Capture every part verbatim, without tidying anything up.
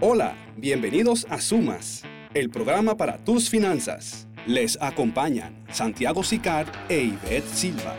Hola, bienvenidos a Sumas, el programa para tus finanzas. Les acompañan Santiago Sicard e Ivette Silva.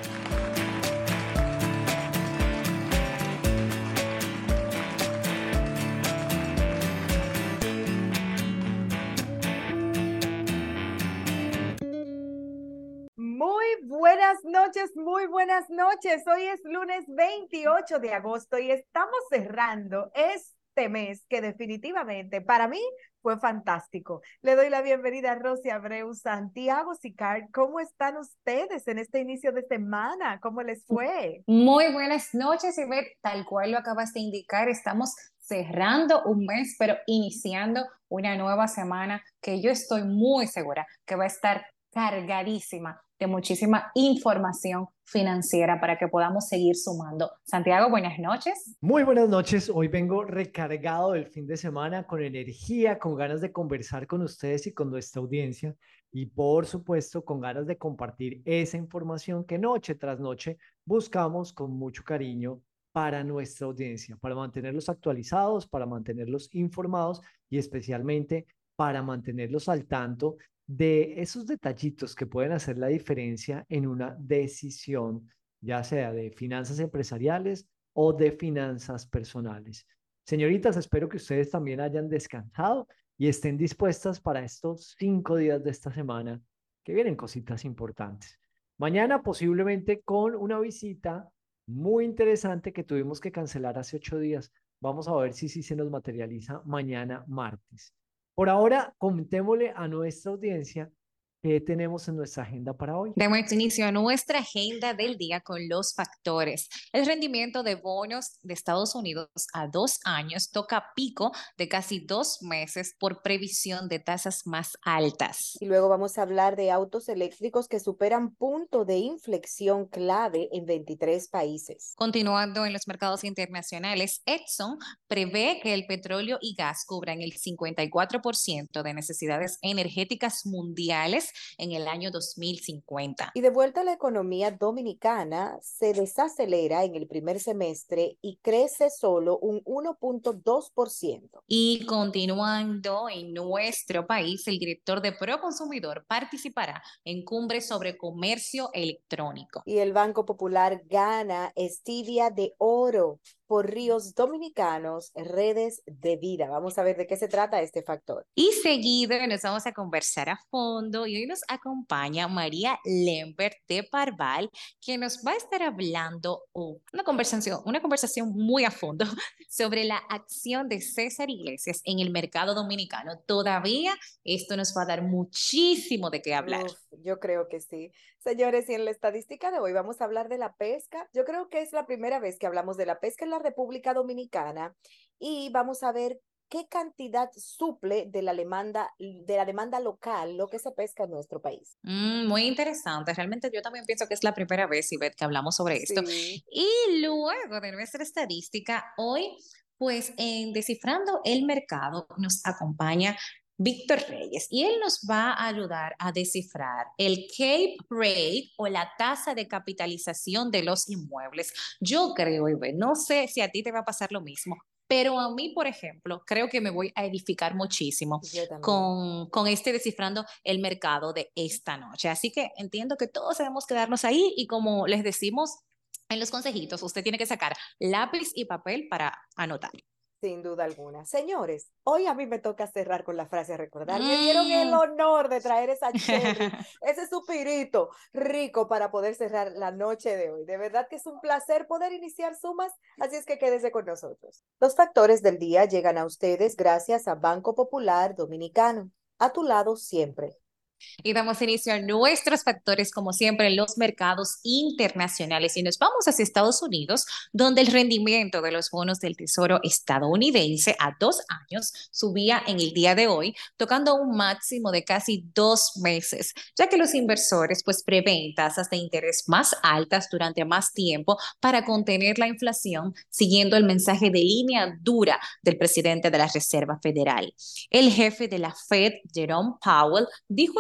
Muy buenas noches, muy buenas noches. Hoy es lunes veintiocho de agosto y estamos cerrando este mes que definitivamente para mí fue fantástico. Le doy la bienvenida a Rosy Abreu, Santiago Sicard. ¿Cómo están ustedes en este inicio de semana? ¿Cómo les fue? Muy buenas noches, Ivette. Tal cual lo acabas de indicar, estamos cerrando un mes, pero iniciando una nueva semana que yo estoy muy segura que va a estar cargadísima de muchísima información financiera para que podamos seguir sumando. Santiago, buenas noches. Muy buenas noches. Hoy vengo recargado del fin de semana, con energía, con ganas de conversar con ustedes y con nuestra audiencia y por supuesto con ganas de compartir esa información que noche tras noche buscamos con mucho cariño para nuestra audiencia, para mantenerlos actualizados, para mantenerlos informados y especialmente para mantenerlos al tanto de esos detallitos que pueden hacer la diferencia en una decisión, ya sea de finanzas empresariales o de finanzas personales. Señoritas, espero que ustedes también hayan descansado y estén dispuestas para estos cinco días de esta semana, que vienen cositas importantes. Mañana posiblemente con una visita muy interesante que tuvimos que cancelar hace ocho días. Vamos a ver si sí se nos materializa mañana martes. Por ahora, contémosle a nuestra audiencia qué tenemos en nuestra agenda para hoy. Demos inicio a nuestra agenda del día con los factores. El rendimiento de bonos de Estados Unidos a dos años toca pico de casi dos meses por previsión de tasas más altas. Y luego vamos a hablar de autos eléctricos que superan punto de inflexión clave en veintitrés países. Continuando en los mercados internacionales, Exxon prevé que el petróleo y gas cubran el cincuenta y cuatro por ciento de necesidades energéticas mundiales en el año dos mil cincuenta. Y de vuelta a la economía dominicana, se desacelera en el primer semestre y crece solo un uno punto dos por ciento. Y continuando en nuestro país, el director de Proconsumidor participará en cumbre sobre comercio electrónico. Y el Banco Popular gana Stevia de oro por ríos dominicanos, redes de vida. Vamos a ver de qué se trata este factor. Y seguido nos vamos a conversar a fondo y hoy nos acompaña María Lembert de Parval, que nos va a estar hablando oh, una conversación, una conversación muy a fondo sobre la acción de César Iglesias en el mercado dominicano. Todavía esto nos va a dar muchísimo de qué hablar. Uf, yo creo que sí. Señores, y en la estadística de hoy vamos a hablar de la pesca. Yo creo que es la primera vez que hablamos de la pesca en la República Dominicana y vamos a ver qué cantidad suple de la demanda, de la demanda local lo que se pesca en nuestro país. Mm, muy interesante. Realmente yo también pienso que es la primera vez, Ivette, que hablamos sobre esto. Sí. Y luego de nuestra estadística, hoy, pues en Descifrando el Mercado nos acompaña Víctor Reyes y él nos va a ayudar a descifrar el Cape Rate o la tasa de capitalización de los inmuebles. Yo creo, Ivette, no sé si a ti te va a pasar lo mismo, pero a mí, por ejemplo, creo que me voy a edificar muchísimo Yo también. con, con este Descifrando el Mercado de esta noche. Así que entiendo que todos debemos quedarnos ahí y como les decimos en los consejitos, usted tiene que sacar lápiz y papel para anotar. Sin duda alguna. Señores, hoy a mí me toca cerrar con la frase a recordar. Me dieron el Mm. honor de traer esa cherry, ese suspirito rico para poder cerrar la noche de hoy. De verdad que es un placer poder iniciar Sumas, así es que quédese con nosotros. Los factores del día llegan a ustedes gracias a Banco Popular Dominicano. A tu lado siempre. Y damos inicio a nuestros factores, como siempre, en los mercados internacionales. Y nos vamos hacia Estados Unidos, donde el rendimiento de los bonos del Tesoro estadounidense a dos años subía en el día de hoy, tocando un máximo de casi dos meses, ya que los inversores pues prevén tasas de interés más altas durante más tiempo para contener la inflación, siguiendo el mensaje de línea dura del presidente de la Reserva Federal. El jefe de la Fed, Jerome Powell, dijo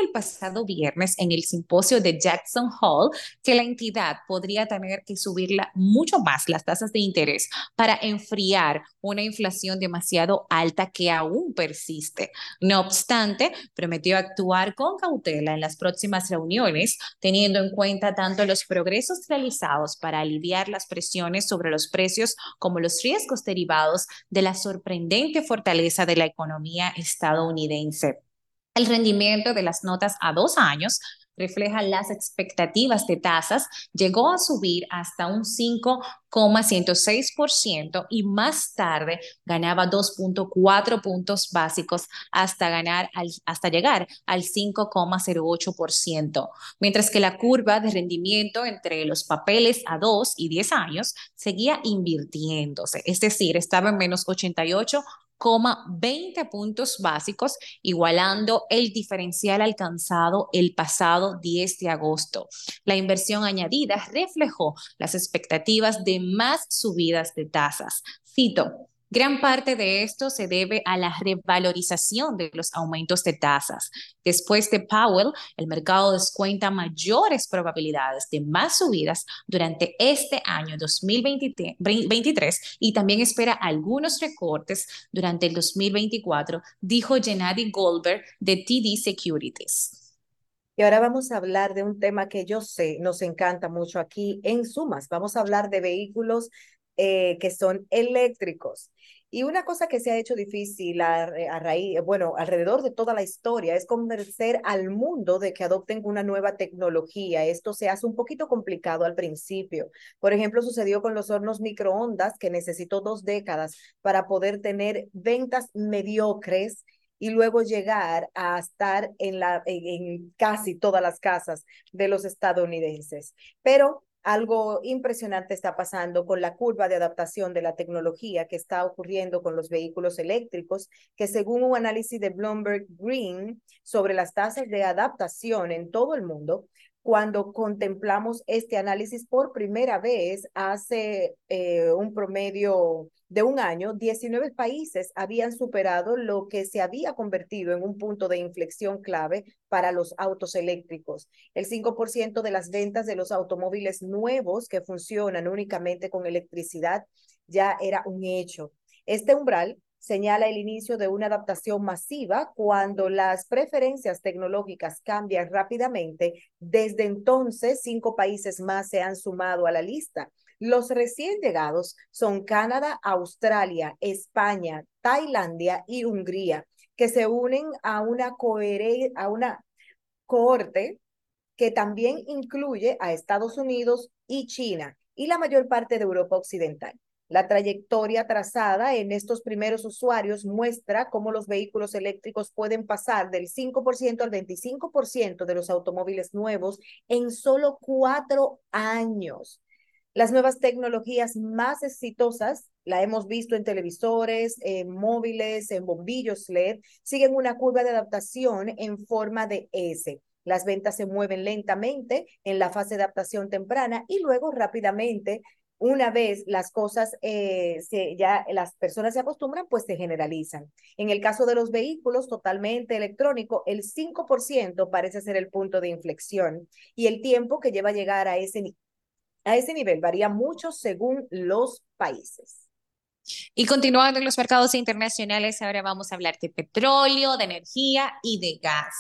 el pasado viernes en el simposio de Jackson Hole que la entidad podría tener que subirla mucho más las tasas de interés para enfriar una inflación demasiado alta que aún persiste. No obstante, prometió actuar con cautela en las próximas reuniones, teniendo en cuenta tanto los progresos realizados para aliviar las presiones sobre los precios como los riesgos derivados de la sorprendente fortaleza de la economía estadounidense. El rendimiento de las notas a dos años refleja las expectativas de tasas, llegó a subir hasta un cinco coma ciento seis por ciento y más tarde ganaba dos punto cuatro puntos básicos hasta, ganar al, hasta llegar al cinco coma cero ocho por ciento, mientras que la curva de rendimiento entre los papeles a dos y diez años seguía invirtiéndose, es decir, estaba en menos ochenta y ocho coma veinte puntos básicos, igualando el diferencial alcanzado el pasado diez de agosto. La inversión añadida reflejó las expectativas de más subidas de tasas. Cito: gran parte de esto se debe a la revalorización de los aumentos de tasas. Después de Powell, el mercado descuenta mayores probabilidades de más subidas durante este año dos mil veintitrés y también espera algunos recortes durante el dos mil veinticuatro, dijo Gennady Goldberg de T D Securities. Y ahora vamos a hablar de un tema que yo sé nos encanta mucho aquí en Sumas. Vamos a hablar de vehículos eh, que son eléctricos. Y una cosa que se ha hecho difícil a, a raíz, bueno, alrededor de toda la historia es convencer al mundo de que adopten una nueva tecnología. Esto se hace un poquito complicado al principio. Por ejemplo, sucedió con los hornos microondas, que necesitó dos décadas para poder tener ventas mediocres y luego llegar a estar en, la, en, en casi todas las casas de los estadounidenses. Pero algo impresionante está pasando con la curva de adaptación de la tecnología que está ocurriendo con los vehículos eléctricos, que según un análisis de Bloomberg Green sobre las tasas de adaptación en todo el mundo, cuando contemplamos este análisis por primera vez hace eh, un promedio de un año, diecinueve países habían superado lo que se había convertido en un punto de inflexión clave para los autos eléctricos. El cinco por ciento de las ventas de los automóviles nuevos que funcionan únicamente con electricidad ya era un hecho. Este umbral señala el inicio de una adaptación masiva cuando las preferencias tecnológicas cambian rápidamente. Desde entonces, cinco países más se han sumado a la lista. Los recién llegados son Canadá, Australia, España, Tailandia y Hungría, que se unen a una, cohere- a una cohorte que también incluye a Estados Unidos y China y la mayor parte de Europa Occidental. La trayectoria trazada en estos primeros usuarios muestra cómo los vehículos eléctricos pueden pasar del cinco por ciento al veinticinco por ciento de los automóviles nuevos en solo cuatro años. Las nuevas tecnologías más exitosas, la hemos visto en televisores, en móviles, en bombillos L E D, siguen una curva de adaptación en forma de S. Las ventas se mueven lentamente en la fase de adaptación temprana y luego rápidamente, una vez las cosas, eh, se, ya las personas se acostumbran, pues se generalizan. En el caso de los vehículos totalmente electrónico, el cinco por ciento parece ser el punto de inflexión y el tiempo que lleva a llegar a ese, a ese nivel varía mucho según los países. Y continuando en los mercados internacionales, ahora vamos a hablar de petróleo, de energía y de gas.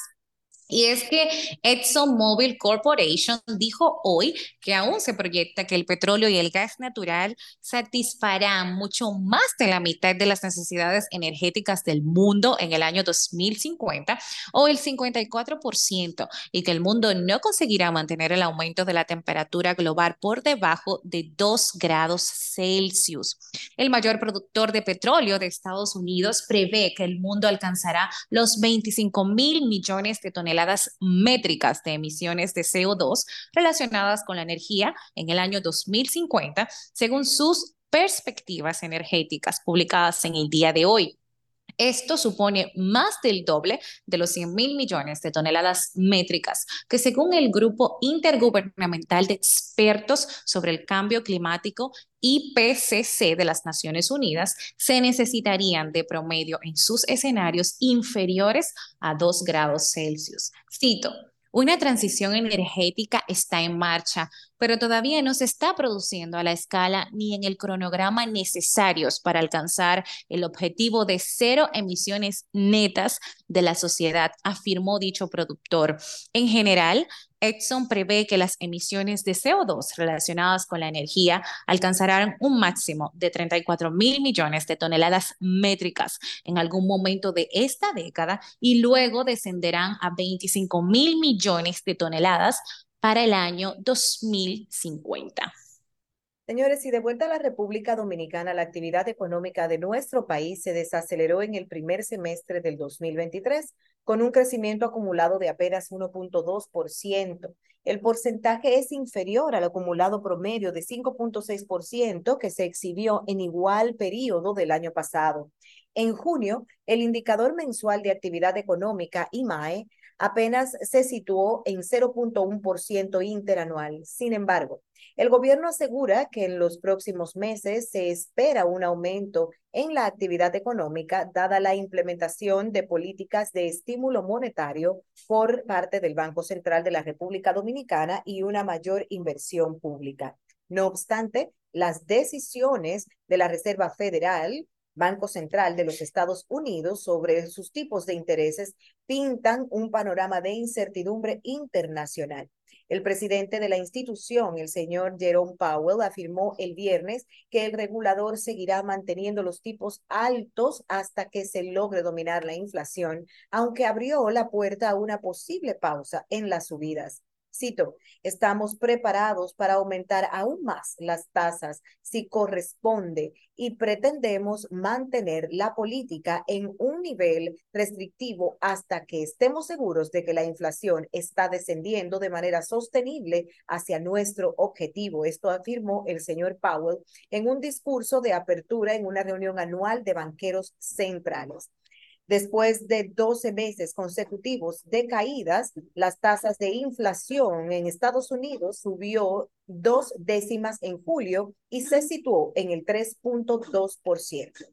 Y es que ExxonMobil Corporation dijo hoy que aún se proyecta que el petróleo y el gas natural satisfarán mucho más de la mitad de las necesidades energéticas del mundo en el año dos mil cincuenta o el cincuenta y cuatro por ciento y que el mundo no conseguirá mantener el aumento de la temperatura global por debajo de dos grados Celsius. El mayor productor de petróleo de Estados Unidos prevé que el mundo alcanzará los veinticinco mil millones de toneladas métricas de emisiones de C O dos relacionadas con la energía en el año dos mil cincuenta, según sus perspectivas energéticas publicadas en el día de hoy. Esto supone más del doble de los cien mil millones de toneladas métricas que, según el Grupo Intergubernamental de Expertos sobre el Cambio Climático, I P C C de las Naciones Unidas, se necesitarían de promedio en sus escenarios inferiores a dos grados Celsius. Cito: una transición energética está en marcha, pero todavía no se está produciendo a la escala ni en el cronograma necesarios para alcanzar el objetivo de cero emisiones netas de la sociedad, afirmó dicho productor. En general, Exxon prevé que las emisiones de C O dos relacionadas con la energía alcanzarán un máximo de treinta y cuatro mil millones de toneladas métricas en algún momento de esta década y luego descenderán a veinticinco mil millones de toneladas para el año dos mil cincuenta. Señores, y de vuelta a la República Dominicana, la actividad económica de nuestro país se desaceleró en el primer semestre del dos mil veintitrés, con un crecimiento acumulado de apenas uno punto dos por ciento. El porcentaje es inferior al acumulado promedio de cinco punto seis por ciento que se exhibió en igual periodo del año pasado. En junio, el indicador mensual de actividad económica, I M A E, apenas se situó en cero punto uno por ciento interanual. Sin embargo, el gobierno asegura que en los próximos meses se espera un aumento en la actividad económica, dada la implementación de políticas de estímulo monetario por parte del Banco Central de la República Dominicana y una mayor inversión pública. No obstante, las decisiones de la Reserva Federal, Banco Central de los Estados Unidos, sobre sus tipos de intereses pintan un panorama de incertidumbre internacional. El presidente de la institución, el señor Jerome Powell, afirmó el viernes que el regulador seguirá manteniendo los tipos altos hasta que se logre dominar la inflación, aunque abrió la puerta a una posible pausa en las subidas. Cito: estamos preparados para aumentar aún más las tasas si corresponde y pretendemos mantener la política en un nivel restrictivo hasta que estemos seguros de que la inflación está descendiendo de manera sostenible hacia nuestro objetivo. Esto afirmó el señor Powell en un discurso de apertura en una reunión anual de banqueros centrales. Después de doce meses consecutivos de caídas, las tasas de inflación en Estados Unidos subió dos décimas en julio y se situó en el tres punto dos por ciento.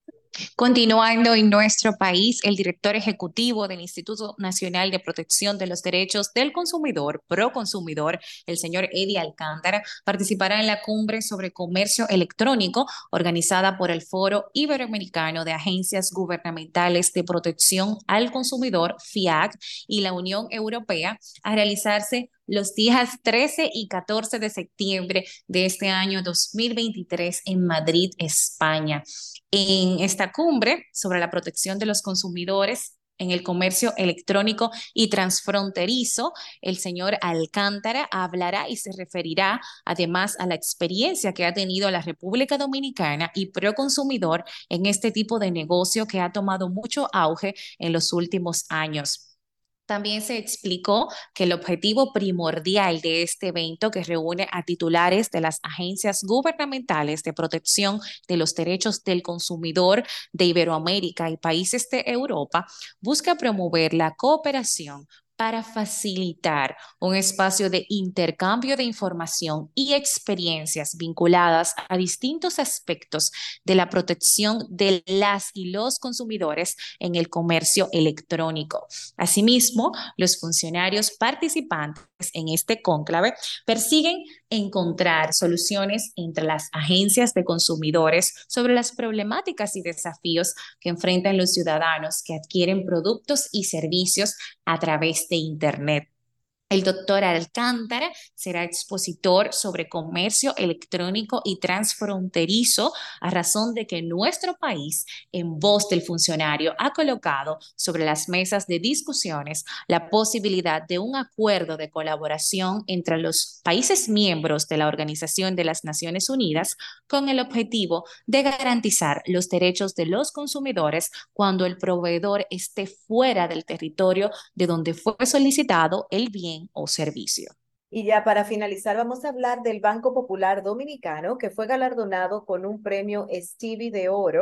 Continuando en nuestro país, el director ejecutivo del Instituto Nacional de Protección de los Derechos del Consumidor, Proconsumidor, el señor Eddie Alcántara, participará en la cumbre sobre comercio electrónico organizada por el Foro Iberoamericano de Agencias Gubernamentales de Protección al Consumidor, FIAC, y la Unión Europea, a realizarse los días trece y catorce de septiembre de este año dos mil veintitrés en Madrid, España. En esta cumbre sobre la protección de los consumidores en el comercio electrónico y transfronterizo, el señor Alcántara hablará y se referirá además a la experiencia que ha tenido la República Dominicana y Proconsumidor en este tipo de negocio que ha tomado mucho auge en los últimos años. También se explicó que el objetivo primordial de este evento, que reúne a titulares de las agencias gubernamentales de protección de los derechos del consumidor de Iberoamérica y países de Europa, busca promover la cooperación para facilitar un espacio de intercambio de información y experiencias vinculadas a distintos aspectos de la protección de las y los consumidores en el comercio electrónico. Asimismo, los funcionarios participantes en este cónclave persiguen encontrar soluciones entre las agencias de consumidores sobre las problemáticas y desafíos que enfrentan los ciudadanos que adquieren productos y servicios a través de Internet. El doctor Alcántara será expositor sobre comercio electrónico y transfronterizo, a razón de que nuestro país, en voz del funcionario, ha colocado sobre las mesas de discusiones la posibilidad de un acuerdo de colaboración entre los países miembros de la Organización de las Naciones Unidas con el objetivo de garantizar los derechos de los consumidores cuando el proveedor esté fuera del territorio de donde fue solicitado el bien o servicio. Y ya para finalizar, vamos a hablar del Banco Popular Dominicano, que fue galardonado con un premio Stevie de Oro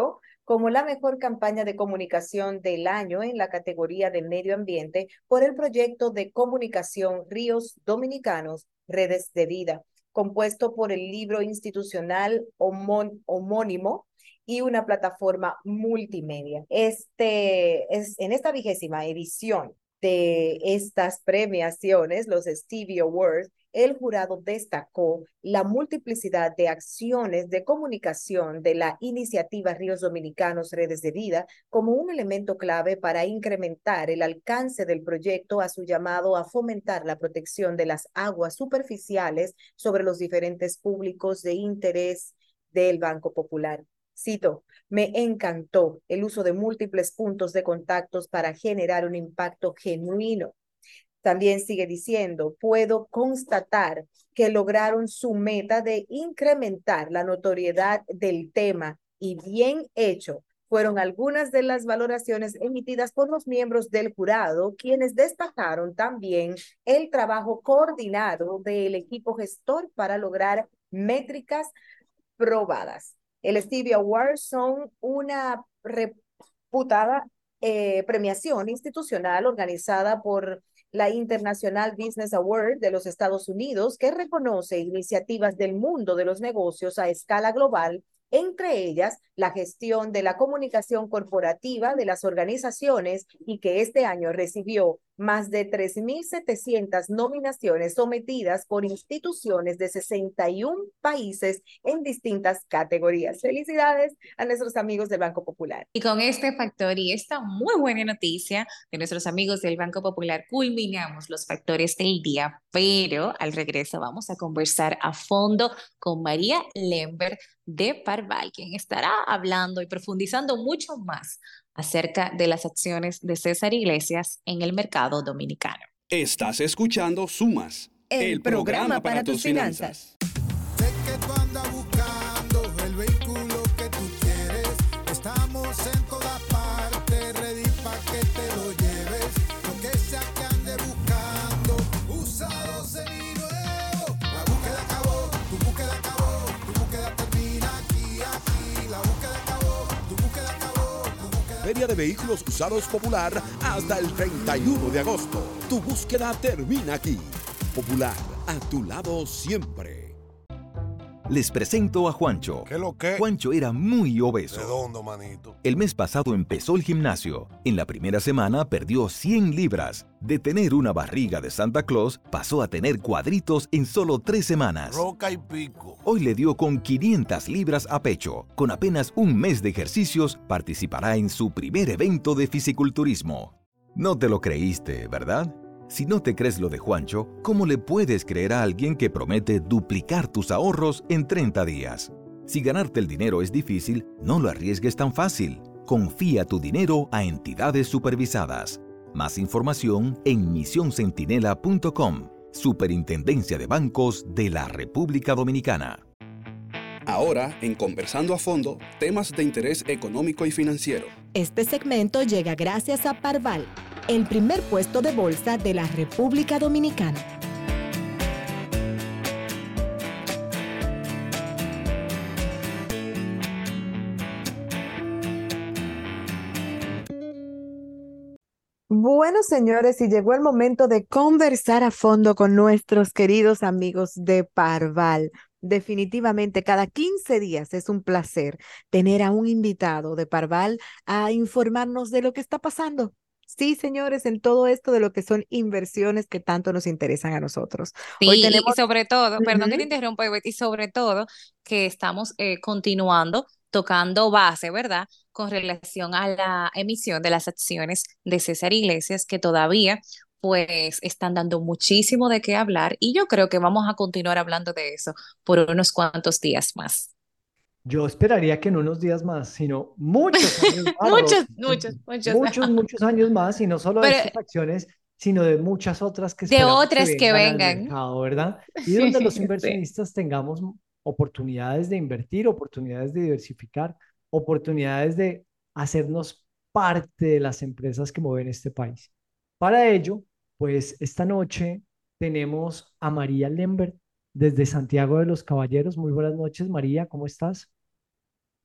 como la mejor campaña de comunicación del año en la categoría de medio ambiente por el proyecto de comunicación Ríos Dominicanos, Redes de Vida, compuesto por el libro institucional homón- homónimo y una plataforma multimedia. Este es en esta vigésima edición de estas premiaciones, los Stevie Awards, el jurado destacó la multiplicidad de acciones de comunicación de la iniciativa Ríos Dominicanos Redes de Vida como un elemento clave para incrementar el alcance del proyecto a su llamado a fomentar la protección de las aguas superficiales sobre los diferentes públicos de interés del Banco Popular. Cito, me encantó el uso de múltiples puntos de contactos para generar un impacto genuino. También sigue diciendo, puedo constatar que lograron su meta de incrementar la notoriedad del tema y bien hecho. Fueron algunas de las valoraciones emitidas por los miembros del jurado, quienes destacaron también el trabajo coordinado del equipo gestor para lograr métricas probadas. El Stevie Awards son una reputada eh, premiación institucional organizada por la International Business Award de los Estados Unidos, que reconoce iniciativas del mundo de los negocios a escala global, entre ellas la gestión de la comunicación corporativa de las organizaciones, y que este año recibió más de tres mil setecientas nominaciones sometidas por instituciones de sesenta y un países en distintas categorías. Felicidades a nuestros amigos del Banco Popular. Y con este factor y esta muy buena noticia de nuestros amigos del Banco Popular, culminamos los factores del día, pero al regreso vamos a conversar a fondo con María Lember de Parval, quien estará hablando y profundizando mucho más acerca de las acciones de César Iglesias en el mercado dominicano. Estás escuchando Sumas, El el, programa programa, para para tus tus finanzas. Sé que tú andas buscando el vehículo que tú quieres. Estamos en todas partes, ready pa' que te lo lleves. Lo que sea que ande buscando, usado seminuevo. La búsqueda acabó, tu búsqueda acabó, tu búsqueda termina aquí, aquí. La búsqueda acabó, tu búsqueda acabó, tu búsqueda. Feria de Vehículos Usados Popular hasta el treinta y uno de agosto. Tu búsqueda termina aquí. Popular, a tu lado siempre. Les presento a Juancho. ¿Qué lo que? Juancho era muy obeso. Redondo, manito. El mes pasado empezó el gimnasio. En la primera semana perdió cien libras. De tener una barriga de Santa Claus, pasó a tener cuadritos en solo tres semanas. Roca y pico. Hoy le dio con quinientas libras a pecho. Con apenas un mes de ejercicios, participará en su primer evento de fisiculturismo. No te lo creíste, ¿verdad? Si no te crees lo de Juancho, ¿cómo le puedes creer a alguien que promete duplicar tus ahorros en treinta días? Si ganarte el dinero es difícil, no lo arriesgues tan fácil. Confía tu dinero a entidades supervisadas. Más información en misión centinela punto com, Superintendencia de Bancos de la República Dominicana. Ahora, en Conversando a Fondo, temas de interés económico y financiero. Este segmento llega gracias a Parval, el primer puesto de bolsa de la República Dominicana. Bueno, señores, y llegó el momento de conversar a fondo con nuestros queridos amigos de Parval. Definitivamente, cada quince días es un placer tener a un invitado de Parval a informarnos de lo que está pasando. Sí, señores, en todo esto de lo que son inversiones que tanto nos interesan a nosotros. Sí, Hoy y, tenemos... y sobre todo, perdón que te Ujú. interrumpa, Ivette, y sobre todo que estamos eh, continuando tocando base, ¿verdad? Con relación a la emisión de las acciones de César Iglesias, que todavía pues están dando muchísimo de qué hablar, y yo creo que vamos a continuar hablando de eso por unos cuantos días más. Yo esperaría que en unos días más, sino muchos años más, Muchos, Rosy. muchos, muchos. Muchos, muchos años más, y no solo de Pero estas acciones, sino de muchas otras que de esperamos que otras que vengan al vengan. mercado, ¿verdad? Y donde los Sí. inversionistas tengamos oportunidades de invertir, oportunidades de diversificar, oportunidades de hacernos parte de las empresas que mueven este país. Para ello, pues esta noche tenemos a María Lembert desde Santiago de los Caballeros. Muy buenas noches, María, ¿cómo estás?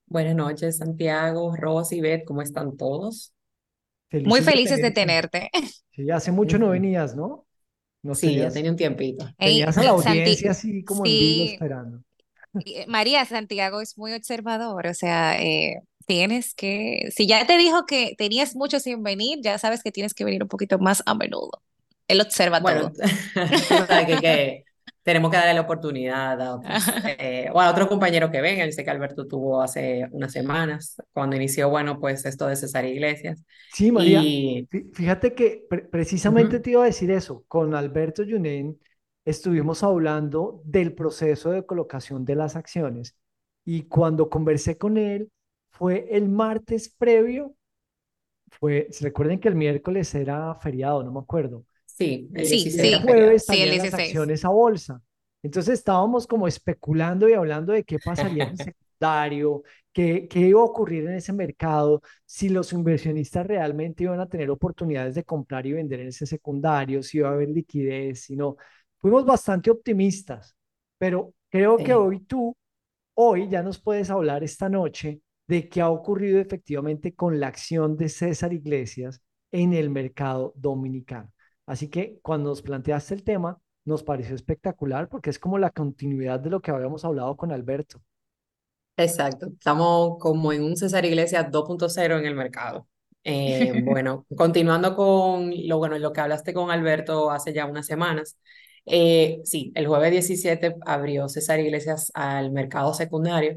Buenas noches, Santiago, Rosy, Beth, ¿cómo están todos? Muy Felices de felices de tenerte. tenerte. Sí, hace mucho no Ujú. venías, ¿no? Nos Sí, ya tenías, tenía un tiempito. Ey, tenías a la Santi, audiencia así como en vilo sí, esperando. y- María, Santiago es muy observador, o sea, eh, tienes que, si ya te dijo que tenías mucho sin venir, ya sabes que tienes que venir un poquito más a menudo. Él observa Bueno, todo. tú sabes que, que tenemos que darle la oportunidad a otros, eh, o a otro compañero que venga. Yo sé que Alberto tuvo hace unas semanas, cuando inició, bueno, pues esto de César Iglesias. Sí, María, Y fí- fíjate que pre- precisamente ujú, te iba a decir eso. Con Alberto Yunen estuvimos hablando del proceso de colocación de las acciones y cuando conversé con él fue el martes previo, fue, recuerden que el miércoles era feriado, no me acuerdo. sí, el eh, Sí, y el dieciséis era sí, feriado. jueves sí, el salían las dieciséis. acciones a bolsa. Entonces estábamos como especulando y hablando de qué pasaría en el secundario, qué, qué iba a ocurrir en ese mercado, si los inversionistas realmente iban a tener oportunidades de comprar y vender en ese secundario, si iba a haber liquidez, si no. Fuimos bastante optimistas, pero creo que Sí. hoy tú, hoy ya nos puedes hablar esta noche de qué ha ocurrido efectivamente con la acción de César Iglesias en el mercado dominicano. Así que cuando nos planteaste el tema, nos pareció espectacular porque es como la continuidad de lo que habíamos hablado con Alberto. Exacto, estamos como en un César Iglesias dos punto cero en el mercado. Eh, bueno, continuando con lo, bueno, lo que hablaste con Alberto hace ya unas semanas. Eh, sí, el jueves diecisiete abrió César Iglesias al mercado secundario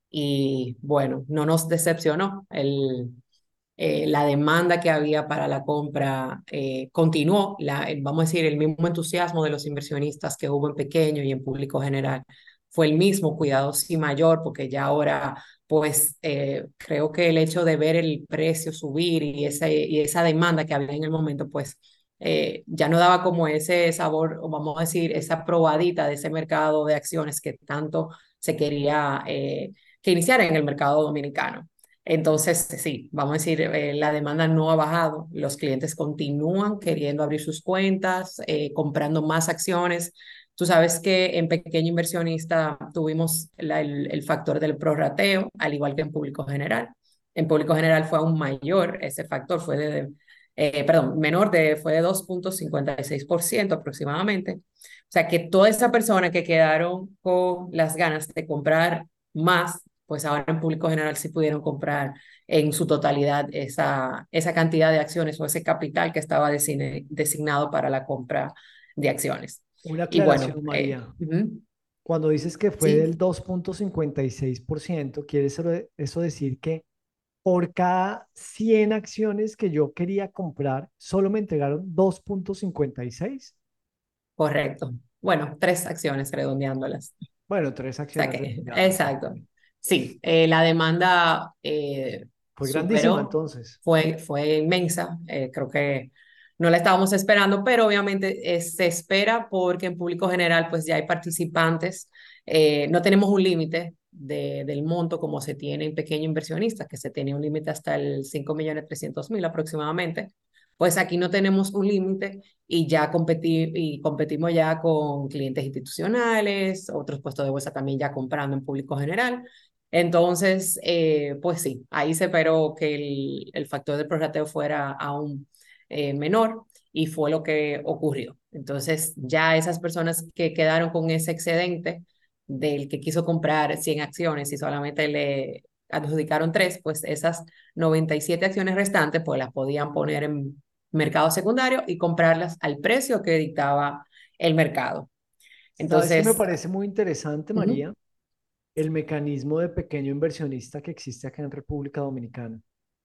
y bueno, no nos decepcionó. El, eh, la demanda que había para la compra eh, continuó, la, el- vamos a decir, el mismo entusiasmo de los inversionistas que hubo en pequeño y en público general fue el mismo, cuidado sí mayor, porque ya ahora, pues eh, creo que el hecho de ver el precio subir y, esa y esa demanda que había en el momento, pues eh, ya no daba como ese sabor, o vamos a decir, esa probadita de ese mercado de acciones que tanto se quería eh, que iniciara en el mercado dominicano. Entonces, sí, vamos a decir, eh, la demanda no ha bajado, los clientes continúan queriendo abrir sus cuentas, eh, comprando más acciones. Tú sabes que en pequeño inversionista tuvimos la- el, el factor del prorrateo, al igual que en público general. En público general fue aún mayor, ese factor fue de, eh, perdón, menor, de, fue de dos punto cincuenta y seis por ciento aproximadamente. O sea que toda esa persona que quedaron con las ganas de comprar más, pues ahora en público general sí pudieron comprar en su totalidad esa, esa cantidad de acciones o ese capital que estaba design- designado para la compra de acciones. Una Y bueno, aclaración, eh, María. ujú, Cuando dices que fue sí, del dos punto cincuenta y seis por ciento, ¿quiere eso eso decir que por cada cien acciones que yo quería comprar, solo me entregaron dos punto cincuenta y seis? correcto. Bueno, tres acciones redondeándolas. Bueno, tres O sea acciones que, redondeadas, sí. exacto. Sí, eh, la demanda eh, Fue grandísima superó, entonces. fue, fue inmensa. Eh, creo que no la estábamos esperando, pero obviamente eh, se espera porque en público general pues ya hay participantes. Eh, no tenemos un límite de, del monto como se tiene en pequeño inversionista, que se tiene un límite hasta el cinco millones trescientos mil aproximadamente. Pues aquí no tenemos un límite y ya competi y competimos ya con clientes institucionales, otros puestos de bolsa también ya comprando en público general. Entonces, eh, pues sí, ahí se esperó que el, el factor del prorrateo fuera aún eh, menor y fue lo que ocurrió. Entonces, ya esas personas que quedaron con ese excedente del que quiso comprar cien acciones y solamente le adjudicaron tres, pues esas noventa y siete acciones restantes, pues las podían poner en mercado secundario y comprarlas al precio que dictaba el mercado. ¿Sabes qué me Entonces, parece muy interesante, María? ujú, El mecanismo de pequeño inversionista que existe acá en República Dominicana.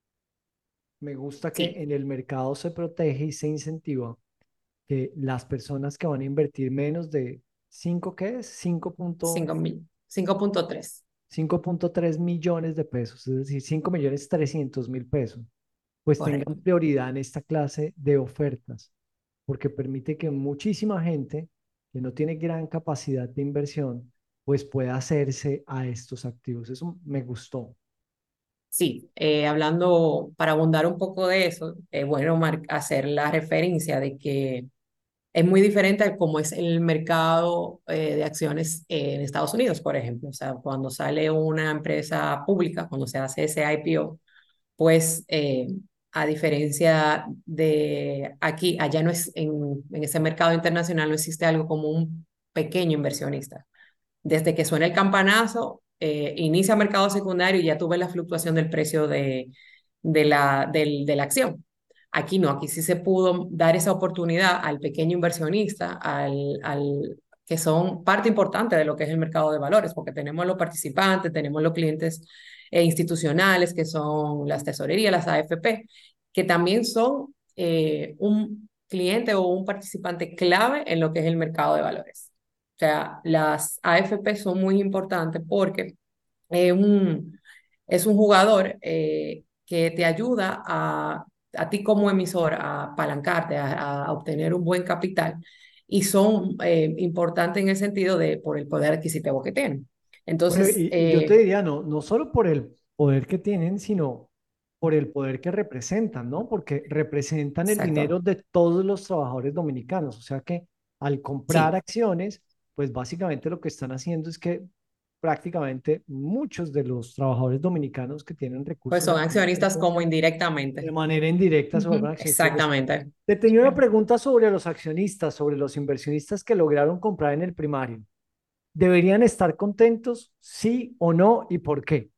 Me gusta que sí, en el mercado se protege y se incentiva que las personas que van a invertir menos de cinco, ¿qué es? cinco punto cinco mil, cinco punto tres. cinco punto tres millones de pesos, es decir, cinco millones trescientos mil pesos, pues tengan Correcto. prioridad en esta clase de ofertas, porque permite que muchísima gente que no tiene gran capacidad de inversión, pues pueda hacerse a estos activos. Eso me gustó. Sí, eh, hablando, para abundar un poco de eso, es bueno mar- hacer la referencia de que es muy diferente a cómo es el mercado eh, de acciones eh, en Estados Unidos, por ejemplo. O sea, cuando sale una empresa pública, cuando se hace ese I P O, pues eh, a diferencia de aquí, allá no es, en, en ese mercado internacional no existe algo como un pequeño inversionista. Desde que suena el campanazo, eh, inicia mercado secundario y ya tuve la fluctuación del precio de, de la, del, de la acción. Aquí no, aquí sí se pudo dar esa oportunidad al pequeño inversionista, al, al, que son parte importante de lo que es el mercado de valores, porque tenemos los participantes, tenemos los clientes eh, institucionales, que son las tesorerías, las A F P, que también son eh, un cliente o un participante clave en lo que es el mercado de valores. O sea, las A F P son muy importantes porque es un, es un jugador eh, que te ayuda a, a ti como emisor a apalancarte, a, a obtener un buen capital y son eh, importantes en el sentido de por el poder adquisitivo que tienen. Bueno, Entonces, y, y yo te eh, diría, no, no solo por el poder que tienen, sino por el poder que representan, ¿no? Porque representan el dinero exacto, de todos los trabajadores dominicanos. O sea que al comprar sí, acciones, pues básicamente lo que están haciendo es que prácticamente muchos de los trabajadores dominicanos que tienen pues recursos son en cuenta accionistas como corriente, indirectamente. de manera indirecta se vuelven Ujú. accionistas. Entonces, Exactamente. te tenía una pregunta sobre los accionistas, sobre los inversionistas que lograron comprar en el primario. ¿Deberían estar contentos, sí o no, y por qué?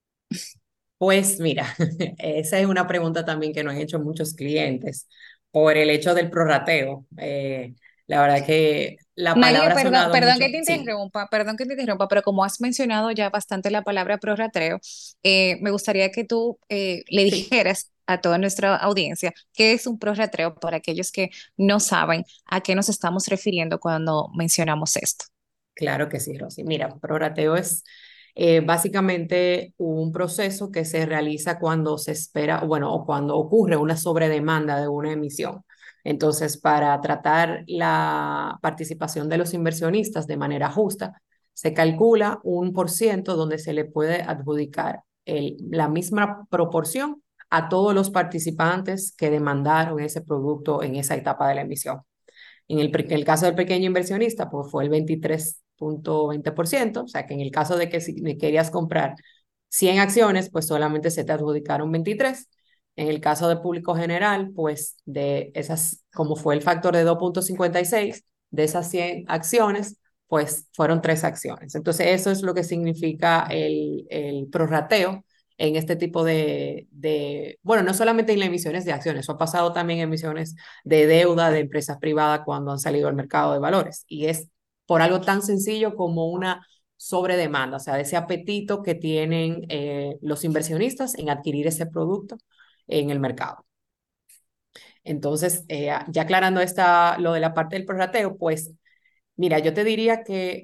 Pues mira, esa es una pregunta también que nos han hecho muchos clientes por el hecho del prorrateo. Eh, la verdad que la María, palabra ha perdón, sonado perdón mucho. que te Sí, interrumpa, perdón que te interrumpa, pero como has mencionado ya bastante la palabra prorrateo, eh, me gustaría que tú eh, le sí, dijeras a toda nuestra audiencia qué es un prorrateo para aquellos que no saben a qué nos estamos refiriendo cuando mencionamos esto. claro que sí, Rosy. Mira, prorrateo es eh, básicamente un proceso que se realiza cuando se espera, bueno, o cuando ocurre una sobredemanda de una emisión. Entonces, para tratar la participación de los inversionistas de manera justa, se calcula un por ciento donde se le puede adjudicar el, la misma proporción a todos los participantes que demandaron ese producto en esa etapa de la emisión. En el, en el caso del pequeño inversionista, pues fue el veintitrés punto veinte por ciento, o sea que en el caso de que si querías comprar cien acciones, pues solamente se te adjudicaron veintitrés. En el caso de público general, pues de esas, como fue el factor de dos punto cincuenta y seis, de esas cien acciones, pues fueron tres acciones. Entonces, eso es lo que significa el, el prorrateo en este tipo de, de, bueno, no solamente en las emisiones de acciones, eso ha pasado también en emisiones de deuda de empresas privadas cuando han salido al mercado de valores. Y es por algo tan sencillo como una sobredemanda, o sea, de ese apetito que tienen eh, los inversionistas en adquirir ese producto en el mercado. Entonces, eh, ya aclarando esta, lo de la parte del prorrateo, pues mira, yo te diría que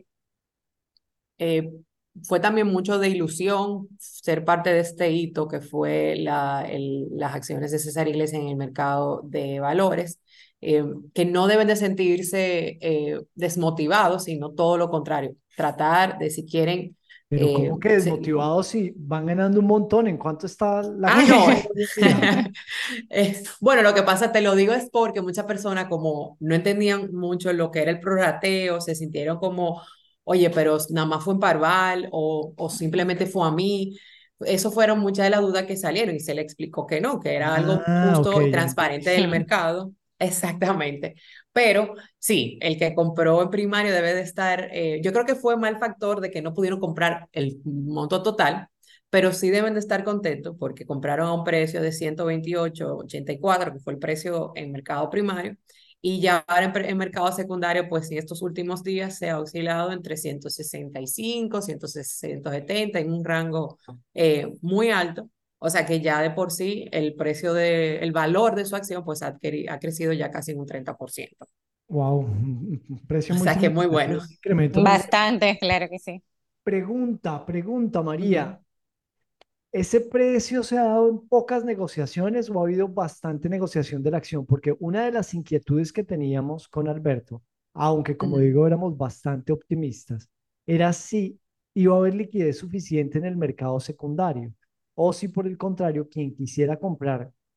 eh, fue también mucho de ilusión ser parte de este hito que fue la, el, las acciones de César Iglesias en el mercado de valores, eh, que no deben de sentirse eh, desmotivados, sino todo lo contrario, tratar de si quieren... Pero eh, ¿cómo que se- desmotivados si van ganando un montón? ¿En cuánto está la Ah, no. acción hoy en día? Eh, bueno, lo que pasa, te lo digo, es porque muchas personas como no entendían mucho lo que era el prorrateo, se sintieron como, oye, pero nada más fue en Parval o, o simplemente fue a mí. Eso fueron muchas de las dudas que salieron y se le explicó que no, que era algo Ah, ok, justo y ya transparente del Hmm. mercado. Exactamente. Pero sí, el que compró en primario debe de estar, eh, yo creo que fue mal factor de que no pudieron comprar el monto total, pero sí deben de estar contentos porque compraron a un precio de ciento veintiocho punto ochenta y cuatro, que fue el precio en mercado primario, y ya ahora en, en mercado secundario, pues en estos últimos días se ha oscilado entre ciento sesenta y cinco, ciento setenta, en un rango eh, muy alto. O sea que ya de por sí el precio de, el valor de su acción pues ha, adquiri- ha crecido ya casi en un treinta por ciento. wow, un un precio O muy sea que muy bueno. significativo, un incremento muy grande. Bastante, claro que sí. Pregunta, pregunta, Ujú. María. ¿Ese precio se ha dado en pocas negociaciones o ha habido bastante negociación de la acción? Porque una de las inquietudes que teníamos con Alberto, aunque como Ujú. digo éramos bastante optimistas, era si iba a haber liquidez suficiente en el mercado secundario o si por el contrario quien quisiera comprar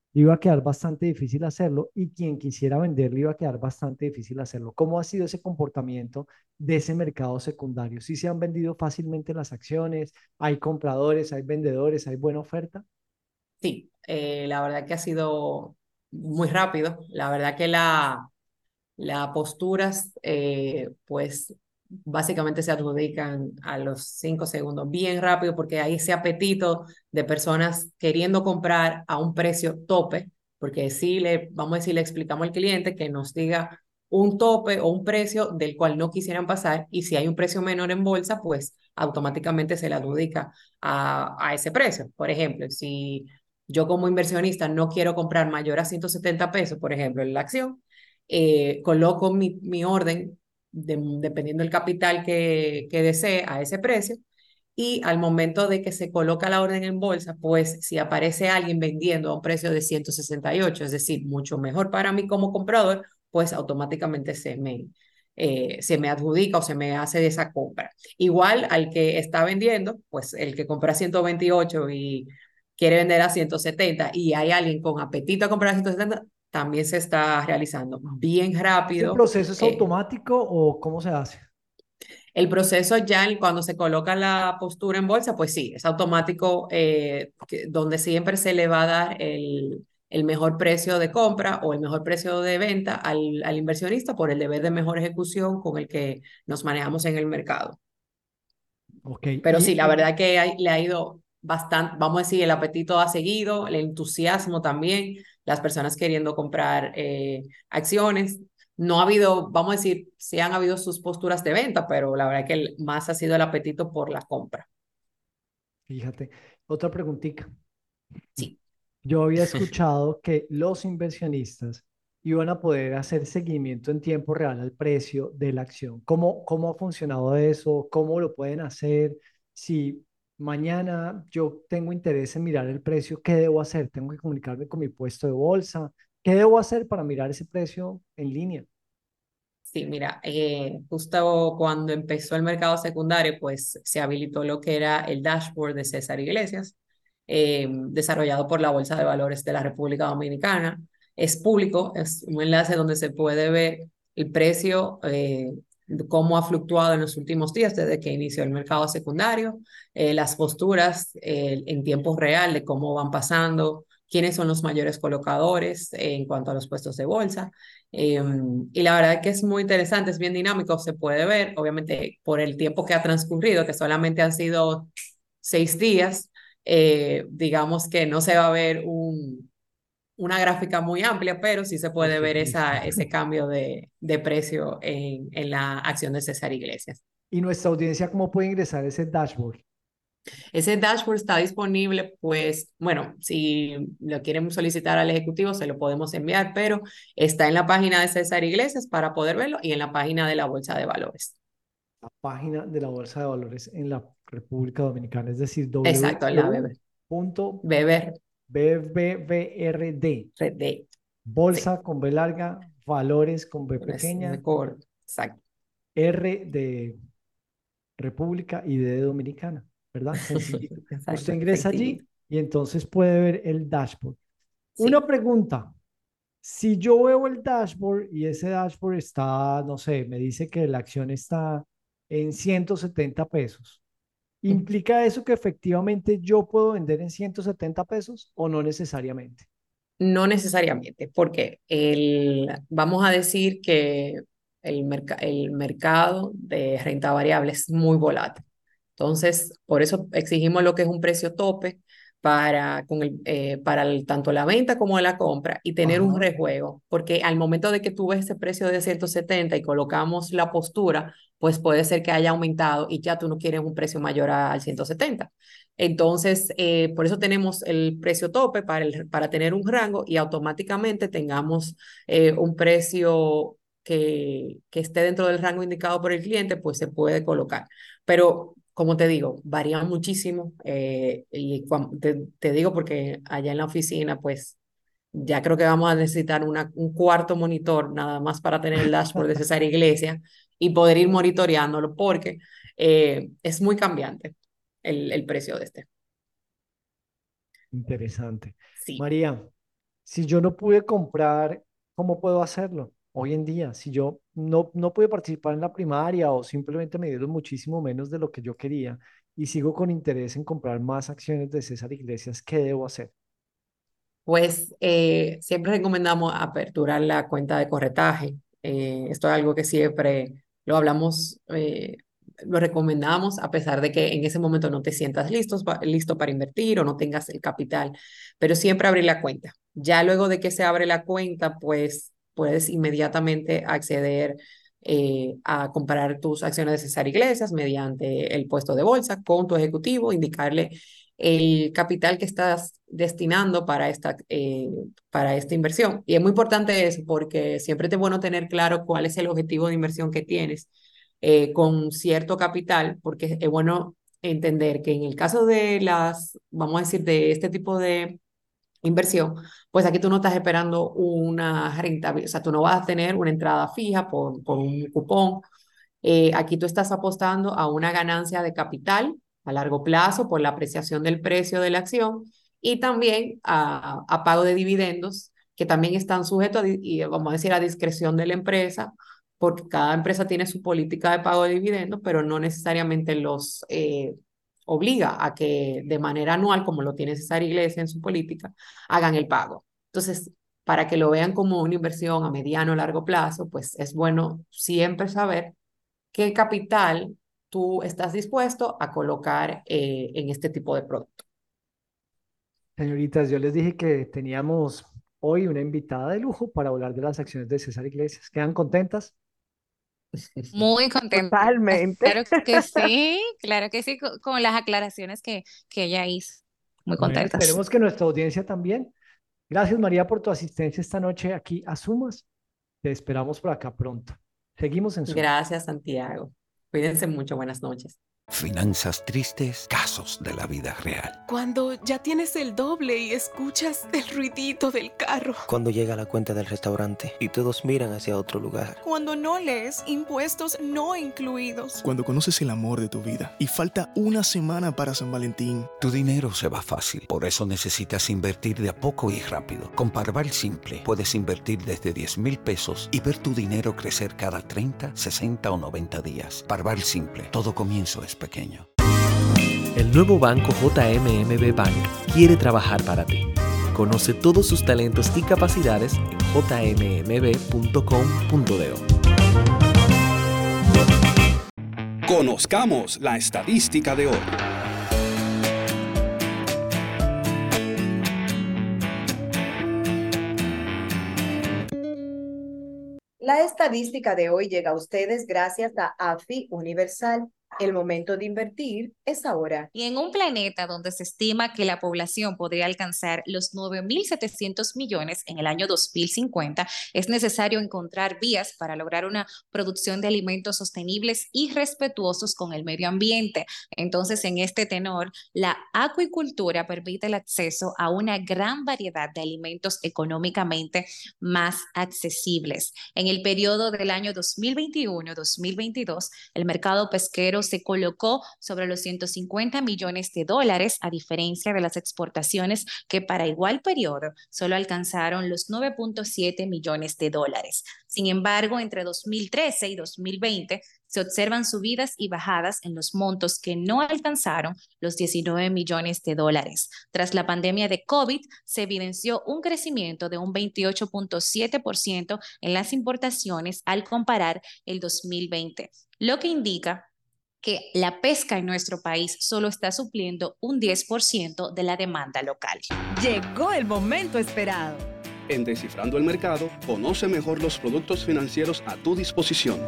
le iba a quedar bastante difícil hacerlo y quien quisiera vender le iba a quedar bastante difícil hacerlo. ¿Cómo ha sido ese comportamiento de ese mercado secundario? ¿Sí se han vendido fácilmente las acciones? ¿Hay compradores, hay vendedores, hay buena oferta? Sí, eh, la verdad que ha sido muy rápido. La verdad que la, las posturas, eh, pues básicamente se adjudican a los cinco segundos, bien rápido, porque hay ese apetito de personas queriendo comprar a un precio tope, porque sí le, vamos a decir, le explicamos al cliente que nos diga un tope o un precio del cual no quisieran pasar, y si hay un precio menor en bolsa, pues automáticamente se le adjudica a, a ese precio. Por ejemplo, si yo como inversionista no quiero comprar mayor a ciento setenta pesos, por ejemplo, en la acción, eh, coloco mi, mi orden, de, dependiendo del capital que, que desee, a ese precio, y al momento de que se coloca la orden en bolsa, pues si aparece alguien vendiendo a un precio de ciento sesenta y ocho, es decir, mucho mejor para mí como comprador, pues automáticamente se me, eh, se me adjudica o se me hace de esa compra. Igual al que está vendiendo, pues el que compra ciento veintiocho y quiere vender a ciento setenta y hay alguien con apetito a comprar a ciento setenta, también se está realizando bien ¿Ese rápido. proceso es Eh, automático o cómo se hace? el proceso ya en- cuando se coloca la postura en bolsa, pues sí, es automático, eh, que- donde siempre se le va a dar el, el mejor precio de compra o el mejor precio de venta al, al inversionista por el deber de mejor ejecución con el que nos manejamos en el mercado. Ok, Pero sí, y, la verdad que hay- le ha ido bastante, vamos a decir, el apetito ha seguido, el entusiasmo también, las personas queriendo comprar eh, acciones. No ha habido, vamos a decir, sí han habido sus posturas de venta, pero la verdad que el- más ha sido el apetito por la compra. fíjate, otra preguntita. Sí. Yo había escuchado que los inversionistas iban a poder hacer seguimiento en tiempo real al precio de la acción. ¿Cómo, cómo ha funcionado eso? ¿Cómo lo pueden hacer? Si mañana yo tengo interés en mirar el precio, ¿qué debo hacer? ¿Tengo que comunicarme con mi puesto de bolsa? ¿Qué debo hacer para mirar ese precio en línea? Sí, mira, eh, justo cuando empezó el mercado secundario, pues se habilitó lo que era el dashboard de César Iglesias, eh, desarrollado por la Bolsa de Valores de la República Dominicana. Es público, es un enlace donde se puede ver el precio, eh, de cómo ha fluctuado en los últimos días desde que inició el mercado secundario, eh, las posturas eh, en tiempo real de cómo van pasando, quiénes son los mayores colocadores eh, en cuanto a los puestos de bolsa. Eh, y la verdad que es muy interesante, es bien dinámico, se puede ver, obviamente por el tiempo que ha transcurrido, que solamente han sido seis días, eh, digamos que no se va a ver un, una gráfica muy amplia, pero sí se Por puede ver supuesto. esa, ese cambio de, de precio en, en la acción de César Iglesias. ¿Y nuestra audiencia cómo puede ingresar a ese dashboard? Ese dashboard está disponible, pues, bueno, si lo quieren solicitar al ejecutivo, se lo podemos enviar, pero está en la página de César Iglesias para poder verlo y en la página de la Bolsa de Valores. La página de la Bolsa de Valores en la República Dominicana, es decir, Exacto, en la B B. www.bbvrd, B B, sí, bolsa con B larga, valores con B es pequeña, mejor, exacto. R de República y D de Dominicana, ¿verdad? Sencillito. Usted Exacto, ingresa allí sencillito. y entonces puede ver el dashboard. Una Sí. pregunta. Si yo veo el dashboard y ese dashboard está, no sé, me dice que la acción está en ciento setenta pesos, ¿implica eso que efectivamente yo puedo vender en ciento setenta pesos o no necesariamente? No necesariamente, porque el, vamos a decir que el, merca- el mercado de renta variable es muy volátil. Entonces, por eso exigimos lo que es un precio tope para, con el, eh, para el- tanto la venta como la compra y tener un Ajá. rejuego, porque al momento de que tú ves ese precio de ciento setenta y colocamos la postura, pues puede ser que haya aumentado y ya tú no quieres un precio mayor a- al ciento setenta. Entonces, eh, por eso tenemos el precio tope para, el, para tener un rango y automáticamente tengamos eh, un precio que, que esté dentro del rango indicado por el cliente, pues se puede colocar. Pero, como te digo, varía muchísimo. Eh, y cuan- te, te digo porque allá en la oficina, pues ya creo que vamos a necesitar una, un cuarto monitor nada más para tener el dashboard de César Iglesias y poder ir monitoreándolo porque eh, es muy cambiante el, el precio de este. Interesante. Sí. María, Si yo no pude comprar, ¿cómo puedo hacerlo hoy en día? Si yo no, no pude participar en la primaria o simplemente me dieron muchísimo menos de lo que yo quería y sigo con interés en comprar más acciones de César Iglesias, ¿qué debo hacer? Pues eh, siempre recomendamos aperturar la cuenta de corretaje. Eh, esto es algo que siempre lo hablamos, eh, lo recomendamos a pesar de que en ese momento no te sientas listos, pa- listo para invertir o no tengas el capital, pero siempre abrir la cuenta. Ya luego de que se abre la cuenta, pues puedes inmediatamente acceder eh, a comprar tus acciones de César Iglesias mediante el puesto de bolsa con tu ejecutivo, indicarle el capital que estás destinando para esta, eh, para esta inversión. Y es muy importante eso porque siempre es bueno tener claro cuál es el objetivo de inversión que tienes eh, con cierto capital, porque es bueno entender que en el caso de las, vamos a decir, de este tipo de inversión, pues aquí tú no estás esperando una rentabilidad, o sea, tú no vas a tener una entrada fija por, por un cupón. Eh, aquí tú estás apostando a una ganancia de capital a largo plazo por la apreciación del precio de la acción y también a, a pago de dividendos que también están sujetos a, di- y vamos a decir, a discreción de la empresa, porque cada empresa tiene su política de pago de dividendos, pero no necesariamente los eh, obliga a que de manera anual, como lo tiene César Iglesia en su política, hagan el pago. Entonces, para que lo vean como una inversión a mediano o largo plazo, pues es bueno siempre saber qué capital tú estás dispuesto a colocar eh, en este tipo de producto. Señoritas, yo les dije que teníamos hoy una invitada de lujo para hablar de las acciones de César Iglesias. ¿Quedan contentas? Muy contenta. Totalmente. Claro que sí, claro que sí, co- con, las aclaraciones que, que ella hizo. Muy Bueno, contentas. esperemos que nuestra audiencia también. Gracias, María, por tu asistencia esta noche aquí a Sumas. Te esperamos por acá pronto. Seguimos en Sumas. Gracias, Santiago. Cuídense mucho. Buenas noches. Finanzas tristes, casos de la vida real. Cuando ya tienes el doble y escuchas el ruidito del carro. Cuando llega la cuenta del restaurante y todos miran hacia otro lugar. Cuando no lees impuestos no incluidos. Cuando conoces el amor de tu vida y falta una semana para San Valentín. Tu dinero se va fácil, por eso necesitas invertir de a poco y rápido. Con Parval Simple puedes invertir desde diez mil pesos y ver tu dinero crecer cada treinta, sesenta o noventa días. Parval Simple, todo comienzo es pequeño. El nuevo banco J M M B Bank quiere trabajar para ti. Conoce todos sus talentos y capacidades en j m m b punto com punto d o. Conozcamos la estadística de hoy. La estadística de hoy llega a ustedes gracias a AFI Universal. El momento de invertir es ahora. Y en un planeta donde se estima que la población podría alcanzar los nueve mil setecientos millones en el año dos mil cincuenta, es necesario encontrar vías para lograr una producción de alimentos sostenibles y respetuosos con el medio ambiente. Entonces, en este tenor, la acuicultura permite el acceso a una gran variedad de alimentos económicamente más accesibles. En el periodo del año dos mil veintiuno a dos mil veintidós, el mercado pesquero se colocó sobre los ciento cincuenta millones de dólares, a diferencia de las exportaciones que para igual periodo solo alcanzaron los nueve punto siete millones de dólares. Sin embargo, entre dos mil trece y dos mil veinte se observan subidas y bajadas en los montos que no alcanzaron los diecinueve millones de dólares. Tras la pandemia de COVID, se evidenció un crecimiento de un veintiocho punto siete por ciento en las importaciones al comparar el dos mil veinte, lo que indica que la pesca en nuestro país solo está supliendo un diez por ciento de la demanda local. Llegó el momento esperado. En Descifrando el Mercado, conoce mejor los productos financieros a tu disposición.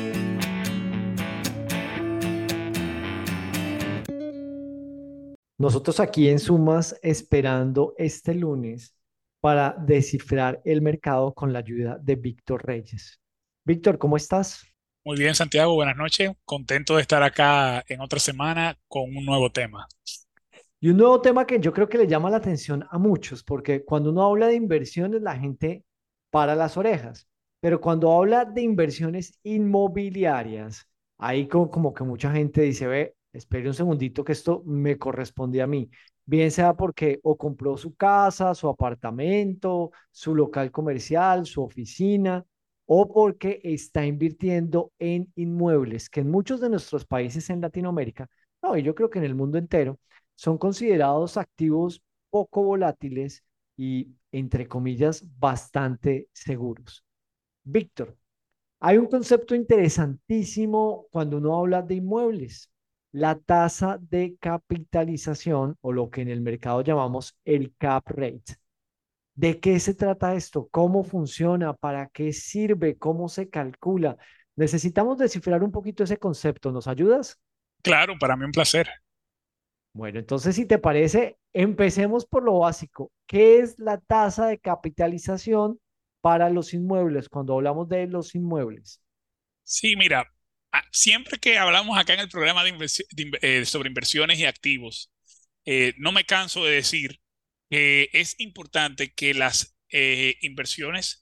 Nosotros aquí en Sumas esperando este lunes para descifrar el mercado con la ayuda de Víctor Reyes. Víctor, ¿cómo estás? Muy bien, Santiago, buenas noches. Contento de estar acá en otra semana con un nuevo tema. Y un nuevo tema que yo creo que le llama la atención a muchos, porque cuando uno habla de inversiones, la gente para las orejas, pero cuando habla de inversiones inmobiliarias, ahí como, como que mucha gente dice, ve, espere un segundito que esto me corresponde a mí. bien sea porque o compró su casa, su apartamento, su local comercial, su oficina, o porque está invirtiendo en inmuebles, que en muchos de nuestros países en Latinoamérica, no, y yo creo que en el mundo entero, son considerados activos poco volátiles y, entre comillas, bastante seguros. Víctor, hay un concepto interesantísimo cuando uno habla de inmuebles, la tasa de capitalización o lo que en el mercado llamamos el cap rate. ¿De qué se trata esto? ¿Cómo funciona? ¿Para qué sirve? ¿Cómo se calcula? Necesitamos descifrar un poquito ese concepto. ¿Nos ayudas? Claro, para mí un placer. Bueno, entonces, si te parece, empecemos por lo básico. ¿Qué es la tasa de capitalización para los inmuebles cuando hablamos de los inmuebles? Sí, mira, ah, siempre que hablamos acá en el programa de inversi- de inve- eh, sobre inversiones y activos, eh, no me canso de decir que es importante que las eh, inversiones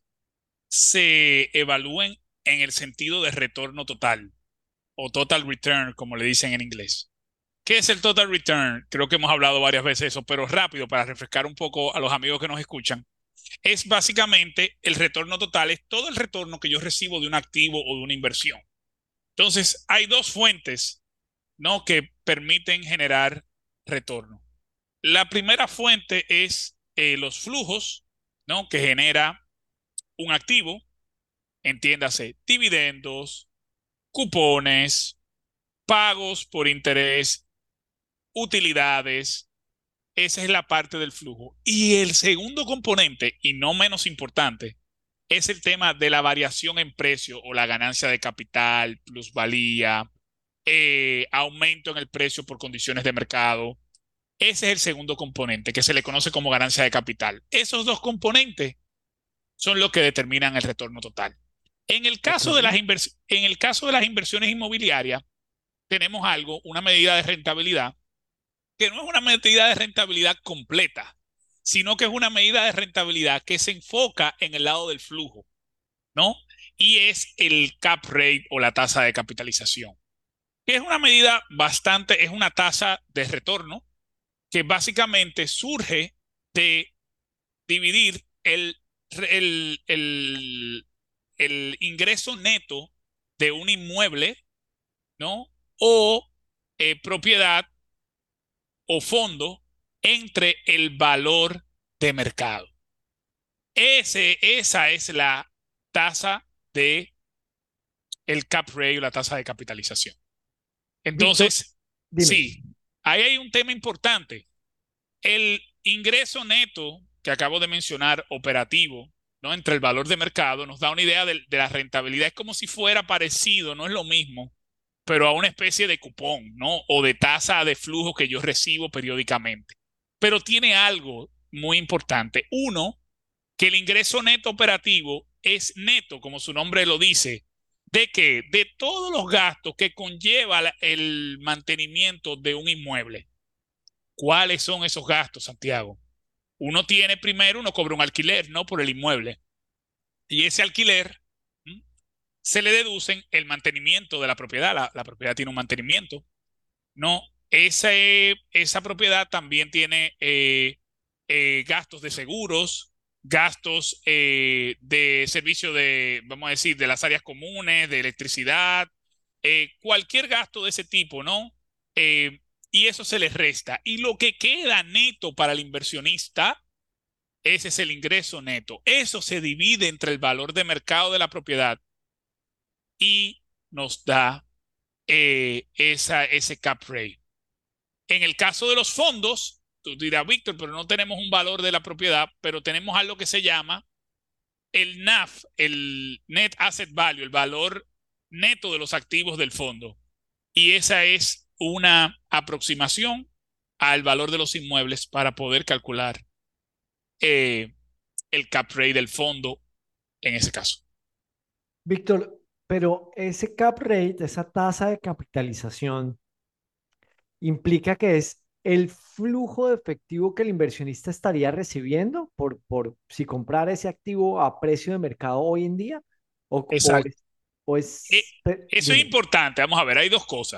se evalúen en el sentido de retorno total o total return, como le dicen en inglés. ¿Qué es el total return? Creo que hemos hablado varias veces de eso, pero rápido para refrescar un poco a los amigos que nos escuchan. Es básicamente el retorno total, es todo el retorno que yo recibo de un activo o de una inversión. Entonces, hay dos fuentes, ¿no?, que permiten generar retorno. La primera fuente es eh, los flujos, ¿no?, que genera un activo, entiéndase, dividendos, cupones, pagos por interés, utilidades. Esa es la parte del flujo. Y el segundo componente, y no menos importante, es el tema de la variación en precio o la ganancia de capital, plusvalía, eh, aumento en el precio por condiciones de mercado. Ese es el segundo componente, que se le conoce como ganancia de capital. Esos dos componentes son los que determinan el retorno total. En el caso de las Ok. invers- en el caso de las inversiones inmobiliarias, tenemos algo, una medida de rentabilidad, que no es una medida de rentabilidad completa, sino que es una medida de rentabilidad que se enfoca en el lado del flujo, ¿no? Y es el cap rate o la tasa de capitalización, que es una medida bastante, es una tasa de retorno que básicamente surge de dividir el, el, el, el ingreso neto de un inmueble, ¿no? O eh, propiedad o fondo entre el valor de mercado. Ese, esa es la tasa de el cap rate o la tasa de capitalización. Víctor, Entonces, dime. sí, ahí hay un tema importante. El ingreso neto que acabo de mencionar, operativo, ¿no?, entre el valor de mercado, nos da una idea de, de la rentabilidad. Es como si fuera parecido, no es lo mismo, pero a una especie de cupón, ¿no?, o de tasa de flujo que yo recibo periódicamente. Pero tiene algo muy importante. Uno, que el ingreso neto operativo es neto, como su nombre lo dice. ¿De qué? De todos los gastos que conlleva la- el mantenimiento de un inmueble. ¿Cuáles son esos gastos, Santiago? Uno tiene primero, uno cobra un alquiler, ¿no?, por el inmueble. Y ese alquiler, ¿m?, se le deducen el mantenimiento de la propiedad. La, la propiedad tiene un mantenimiento, ¿no? Esa, eh, esa propiedad también tiene eh, eh, gastos de seguros, gastos eh, de servicio de, vamos a decir, de las áreas comunes, de electricidad, eh, cualquier gasto de ese tipo, ¿no? Eh, y eso se les resta. Y lo que queda neto para el inversionista, ese es el ingreso neto. Eso se divide entre el valor de mercado de la propiedad y nos da eh, esa, ese cap rate. En el caso de los fondos, tú dirás, Víctor, pero no tenemos un valor de la propiedad, pero tenemos algo que se llama el N A V, el Net Asset Value, el valor neto de los activos del fondo. Y esa es una aproximación al valor de los inmuebles para poder calcular eh, el cap rate del fondo en ese caso. Víctor, pero ese cap rate, esa tasa de capitalización, implica que es el flujo de efectivo que el inversionista estaría recibiendo por, por si comprara ese activo a precio de mercado hoy en día, o, o Exacto. es, o Eh, es, pe- eso es dime. importante. Vamos a ver, hay dos cosas.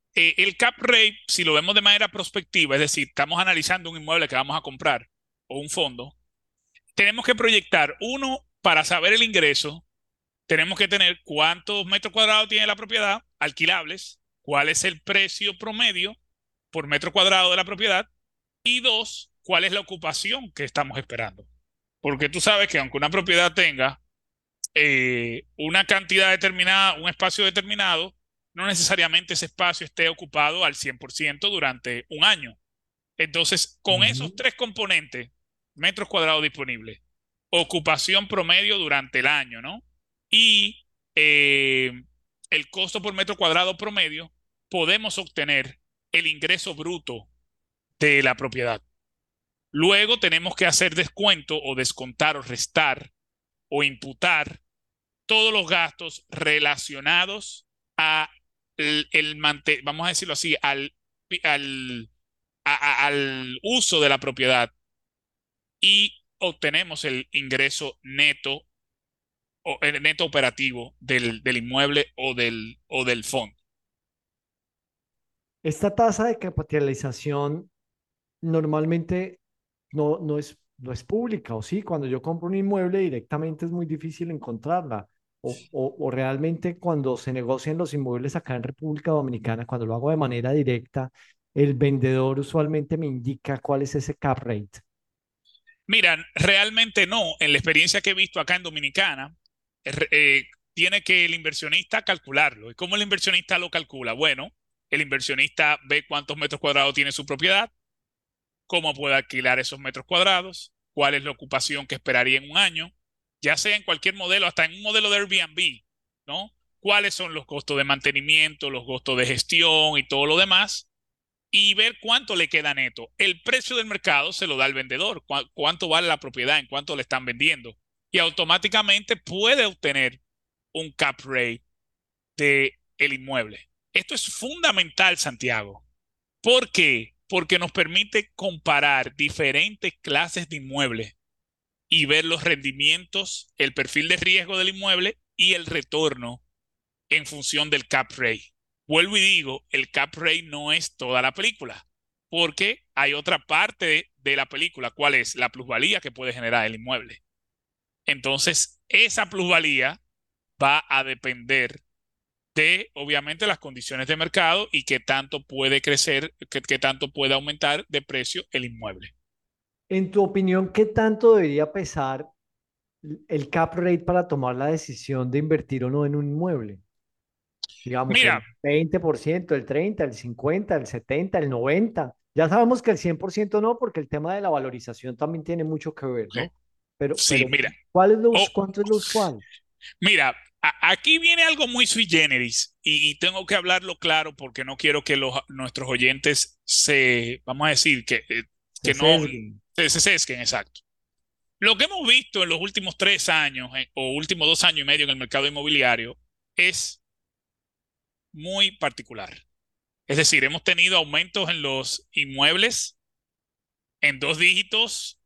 Eh, el cap rate, si lo vemos de manera prospectiva, es decir, estamos analizando un inmueble que vamos a comprar o un fondo, tenemos que proyectar, uno, para saber el ingreso, tenemos que tener cuántos metros cuadrados tiene la propiedad alquilables, cuál es el precio promedio por metro cuadrado de la propiedad, y dos, cuál es la ocupación que estamos esperando. Porque tú sabes que aunque una propiedad tenga eh, una cantidad determinada, un espacio determinado, no necesariamente ese espacio esté ocupado al cien por ciento durante un año. Entonces, con esos tres componentes, metros cuadrados disponibles, ocupación promedio durante el año, ¿no? Y eh, el costo por metro cuadrado promedio, podemos obtener el ingreso bruto de la propiedad. Luego tenemos que hacer descuento o descontar o restar o imputar todos los gastos relacionados a el, el mante- vamos a decirlo así, al, al, a- a- al uso de la propiedad, y obtenemos el ingreso neto o el neto operativo del, del inmueble o del, o del fondo. Esta tasa de capitalización normalmente no, no es, no es pública, ¿o sí? Cuando yo compro un inmueble directamente es muy difícil encontrarla. O, o, o realmente cuando se negocian los inmuebles acá en República Dominicana, cuando lo hago de manera directa, el vendedor usualmente me indica cuál es ese cap rate. Mira, realmente no. En la experiencia que he visto acá en Dominicana, eh, eh, tiene que el inversionista calcularlo. ¿Y cómo el inversionista lo calcula? Bueno, el inversionista ve cuántos metros cuadrados tiene su propiedad, cómo puede alquilar esos metros cuadrados, cuál es la ocupación que esperaría en un año, ya sea en cualquier modelo, hasta en un modelo de Airbnb, ¿no? Cuáles son los costos de mantenimiento, los costos de gestión y todo lo demás, y ver cuánto le queda neto. El precio del mercado se lo da el vendedor, cu cuánto vale la propiedad, en cuánto le están vendiendo, y automáticamente puede obtener un cap rate de el inmueble. Esto es fundamental, Santiago. ¿Por qué? Porque nos permite comparar diferentes clases de inmuebles y ver los rendimientos, el perfil de riesgo del inmueble y el retorno en función del cap rate. Vuelvo y digo, el cap rate no es toda la película, porque hay otra parte de, de la película. ¿Cuál es? La plusvalía que puede generar el inmueble. Entonces, esa plusvalía va a depender de, obviamente, las condiciones de mercado y qué tanto puede crecer, qué, qué tanto puede aumentar de precio el inmueble. En tu opinión, ¿qué tanto debería pesar el cap rate para tomar la decisión de invertir o no en un inmueble? Digamos, Mira, el veinte por ciento, el treinta por ciento, el cincuenta por ciento, el setenta por ciento, el noventa por ciento. Ya sabemos que el cien por ciento no, porque el tema de la valorización también tiene mucho que ver, ¿no? Pero, sí, pero mira. ¿cuál es lo, Oh, ¿cuánto es lo usual? Mira, a, aquí viene algo muy sui generis y, y tengo que hablarlo claro porque no quiero que los, nuestros oyentes se, vamos a decir, que, eh, que Se no sesguen. se, se sesguen, exacto. Lo que hemos visto en los últimos tres años eh, o últimos dos años y medio en el mercado inmobiliario es muy particular. Es decir, hemos tenido aumentos en los inmuebles en dos dígitos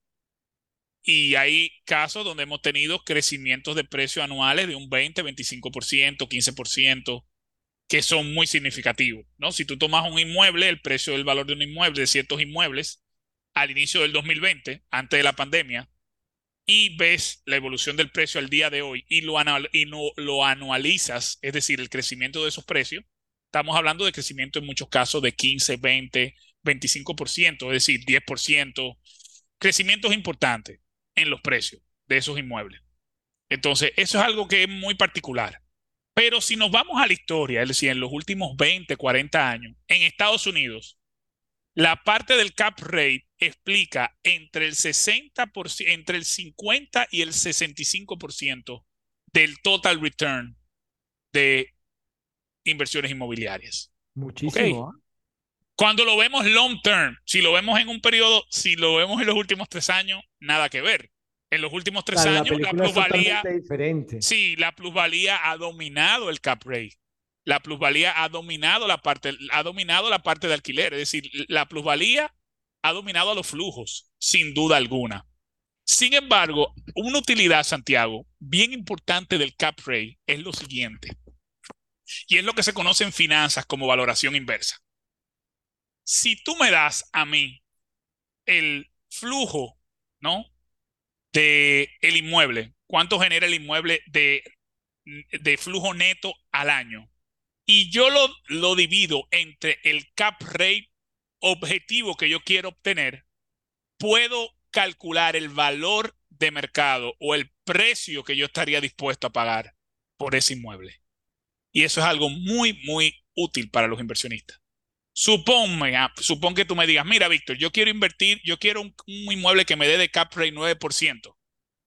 y hay casos donde hemos tenido crecimientos de precios anuales de un veinte, veinticinco por ciento, quince por ciento, que son muy significativos, ¿no? Si tú tomas un inmueble, el precio del valor de un inmueble, de ciertos inmuebles, al inicio del dos mil veinte, antes de la pandemia, y ves la evolución del precio al día de hoy y lo, anual, y no, lo anualizas, es decir, el crecimiento de esos precios, estamos hablando de crecimiento en muchos casos de quince, veinte, veinticinco por ciento, es decir, diez por ciento, crecimientos importantes en los precios de esos inmuebles. Entonces, eso es algo que es muy particular. Pero si nos vamos a la historia, es decir, en los últimos veinte, cuarenta años, en Estados Unidos, la parte del cap rate explica entre el sesenta por ciento, entre el cincuenta y el sesenta y cinco por ciento del total return de inversiones inmobiliarias. Muchísimo. Okay. ¿eh? Cuando lo vemos long term, si lo vemos en un periodo, si lo vemos en los últimos tres años, nada que ver. En los últimos tres La, años, la la película es plusvalía, totalmente diferente. sí, la plusvalía ha dominado el cap rate. La plusvalía ha dominado la parte, ha dominado la parte de alquiler. Es decir, la plusvalía ha dominado a los flujos, sin duda alguna. Sin embargo, una utilidad, Santiago, bien importante del cap rate es lo siguiente. Y es lo que se conoce en finanzas como valoración inversa. Si tú me das a mí el flujo, ¿no?, de el inmueble, cuánto genera el inmueble de, de flujo neto al año, y yo lo, lo divido entre el cap rate objetivo que yo quiero obtener, puedo calcular el valor de mercado o el precio que yo estaría dispuesto a pagar por ese inmueble. Y eso es algo muy, muy útil para los inversionistas. Supónme, supón que tú me digas, mira, Víctor, yo quiero invertir, yo quiero un, un inmueble que me dé de cap rate nueve por ciento.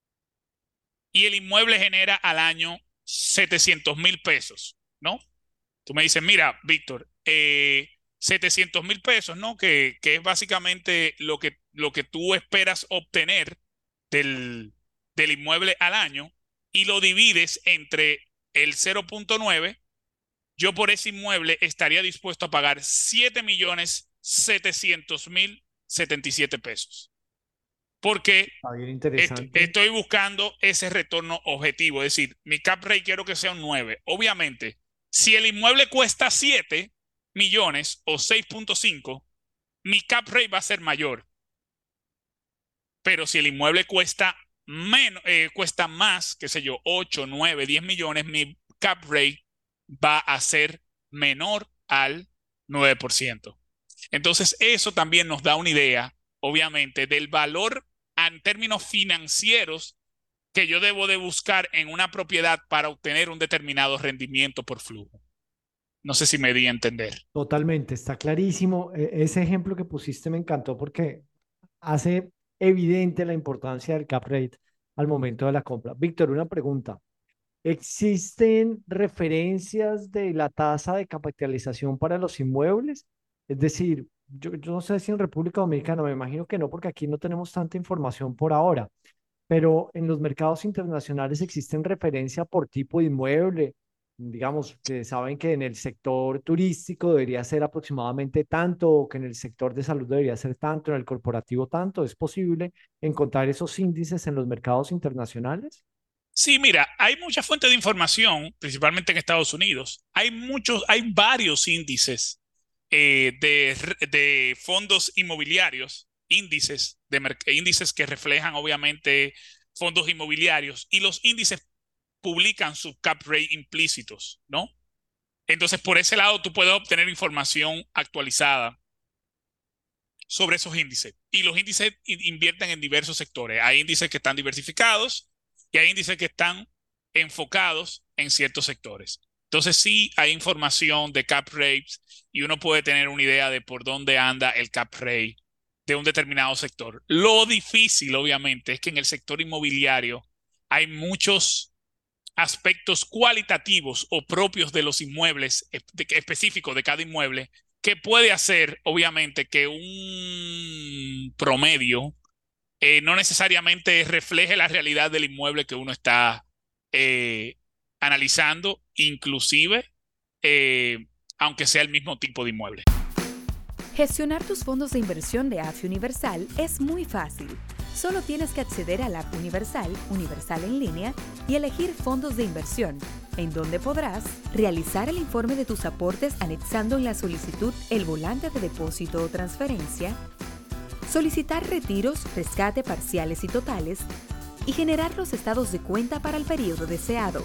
Y el inmueble genera al año setecientos mil pesos, ¿no? Tú me dices, mira, Víctor, eh, setecientos mil pesos, ¿no? Que, que es básicamente lo que, lo que tú esperas obtener del, del inmueble al año, y lo divides entre el cero punto nueve, yo por ese inmueble estaría dispuesto a pagar siete millones setecientos mil setenta y siete pesos. Porque est estoy buscando ese retorno objetivo. Es decir, mi cap rate quiero que sea un nueve. Obviamente, si el inmueble cuesta siete millones o seis punto cinco, mi cap rate va a ser mayor. Pero si el inmueble cuesta, menos, eh, cuesta más, qué sé yo, ocho, nueve, diez millones, mi cap rate va a ser menor al nueve por ciento. Entonces, eso también nos da una idea, obviamente, del valor en términos financieros que yo debo de buscar en una propiedad para obtener un determinado rendimiento por flujo. No sé si me di a entender. Totalmente, está clarísimo. E- ese ejemplo que pusiste me encantó porque hace evidente la importancia del cap rate al momento de la compra. Víctor, una pregunta. ¿Existen referencias de la tasa de capitalización para los inmuebles? Es decir, yo, yo no sé si en República Dominicana, me imagino que no, porque aquí no tenemos tanta información por ahora, pero en los mercados internacionales existen referencias por tipo de inmueble. Digamos, que saben que en el sector turístico debería ser aproximadamente tanto, o que en el sector de salud debería ser tanto, en el corporativo tanto. ¿Es posible encontrar esos índices en los mercados internacionales? Sí, mira, hay mucha fuente de información, principalmente en Estados Unidos. Hay muchos, hay varios índices eh, de, de fondos inmobiliarios, índices, de índices que reflejan obviamente fondos inmobiliarios, y los índices publican sus cap rate implícitos, ¿no? Entonces, por ese lado, tú puedes obtener información actualizada sobre esos índices. Y los índices invierten en diversos sectores. Hay índices que están diversificados y hay índices que están enfocados en ciertos sectores. Entonces, sí hay información de cap rates y uno puede tener una idea de por dónde anda el cap rate de un determinado sector. Lo difícil, obviamente, es que en el sector inmobiliario hay muchos aspectos cualitativos o propios de los inmuebles, específicos de cada inmueble, que puede hacer, obviamente, que un promedio eh, no necesariamente refleje la realidad del inmueble que uno está eh, analizando, inclusive, eh, aunque sea el mismo tipo de inmueble. Gestionar tus fondos de inversión de A F I Universal es muy fácil. Solo tienes que acceder a la App Universal, Universal en línea, y elegir fondos de inversión, en donde podrás realizar el informe de tus aportes anexando en la solicitud el volante de depósito o transferencia, solicitar retiros, rescate parciales y totales, y generar los estados de cuenta para el periodo deseado.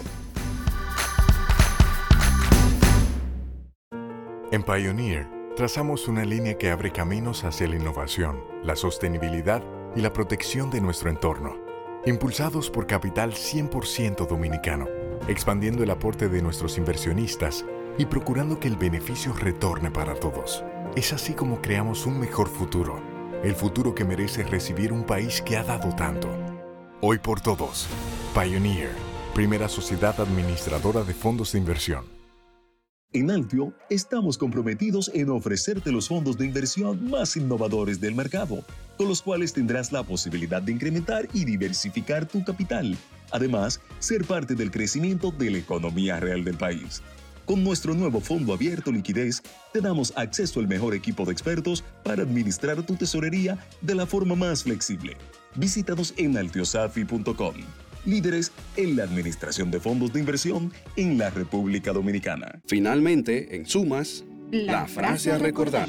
En Pioneer, trazamos una línea que abre caminos hacia la innovación, la sostenibilidad y la protección de nuestro entorno, impulsados por capital cien por ciento dominicano, expandiendo el aporte de nuestros inversionistas y procurando que el beneficio retorne para todos. Es así como creamos un mejor futuro, el futuro que merece recibir un país que ha dado tanto. Hoy por todos, Pioneer, primera sociedad administradora de fondos de inversión. En Altio, estamos comprometidos en ofrecerte los fondos de inversión más innovadores del mercado, con los cuales tendrás la posibilidad de incrementar y diversificar tu capital. Además, ser parte del crecimiento de la economía real del país. Con nuestro nuevo fondo abierto Liquidez, te damos acceso al mejor equipo de expertos para administrar tu tesorería de la forma más flexible. Visítanos en altiosafi punto com. líderes en la administración de fondos de inversión en la República Dominicana. Finalmente, en sumas, la, la frase a recordar.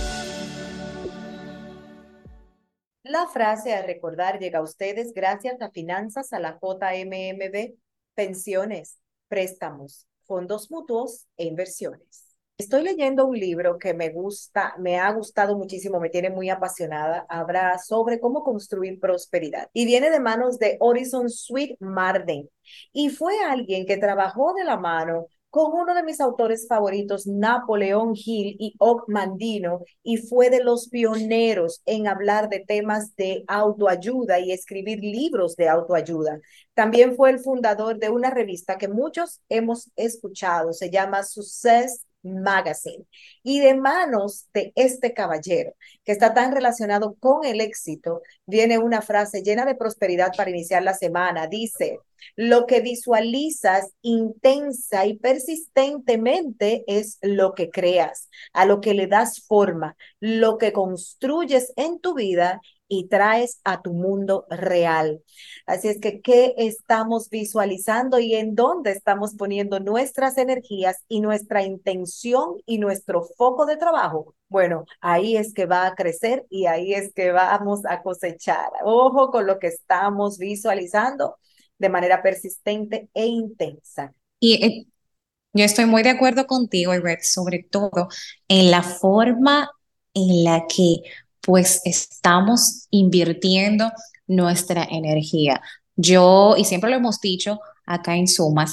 La frase a recordar llega a ustedes gracias a Finanzas a la J M M B, pensiones, préstamos, fondos mutuos e inversiones. Estoy leyendo un libro que me gusta, me ha gustado muchísimo, me tiene muy apasionada. Habla sobre cómo construir prosperidad y viene de manos de Orison Swett Marden. Y fue alguien que trabajó de la mano con uno de mis autores favoritos, Napoleón Hill y Og Mandino, y fue de los pioneros en hablar de temas de autoayuda y escribir libros de autoayuda. También fue el fundador de una revista que muchos hemos escuchado, se llama Success Magazine, y de manos de este caballero que está tan relacionado con el éxito viene una frase llena de prosperidad para iniciar la semana. Dice: lo que visualizas intensa y persistentemente es lo que creas, a lo que le das forma, lo que construyes en tu vida y traes a tu mundo real. Así es que, ¿qué estamos visualizando y en dónde estamos poniendo nuestras energías y nuestra intención y nuestro foco de trabajo? Bueno, ahí es que va a crecer y ahí es que vamos a cosechar. Ojo con lo que estamos visualizando de manera persistente e intensa. Y eh, yo estoy muy de acuerdo contigo, Ivette, sobre todo en la forma en la que pues estamos invirtiendo nuestra energía. Yo, y siempre lo hemos dicho acá en Sumas,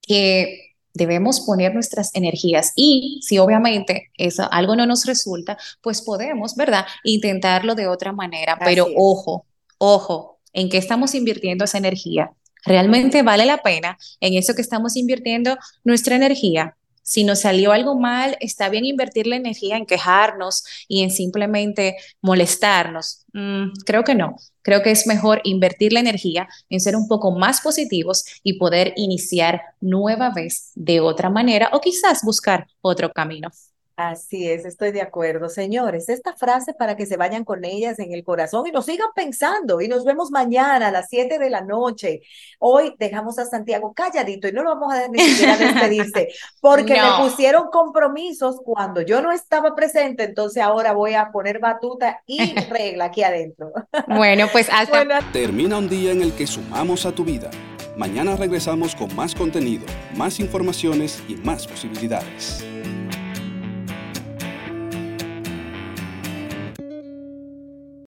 que debemos poner nuestras energías y si obviamente eso, algo no nos resulta, pues podemos, ¿verdad?, intentarlo de otra manera. Así Pero es. ojo, ojo, ¿en qué estamos invirtiendo esa energía? ¿Realmente vale la pena en eso que estamos invirtiendo nuestra energía? Si nos salió algo mal, ¿está bien invertir la energía en quejarnos y en simplemente molestarnos? Mm, creo que no. Creo que es mejor invertir la energía en ser un poco más positivos y poder iniciar nueva vez de otra manera o quizás buscar otro camino. Así es, estoy de acuerdo. Señores, esta frase para que se vayan con ellas en el corazón y nos sigan pensando. Y nos vemos mañana a las siete de la noche. Hoy dejamos a Santiago calladito y no lo vamos a dejar ni siquiera despedirse porque No. me pusieron compromisos cuando yo no estaba presente. Entonces ahora voy a poner batuta y regla aquí adentro. Bueno, pues hasta... Bueno, Termina un día en el que sumamos a tu vida. Mañana regresamos con más contenido, más informaciones y más posibilidades.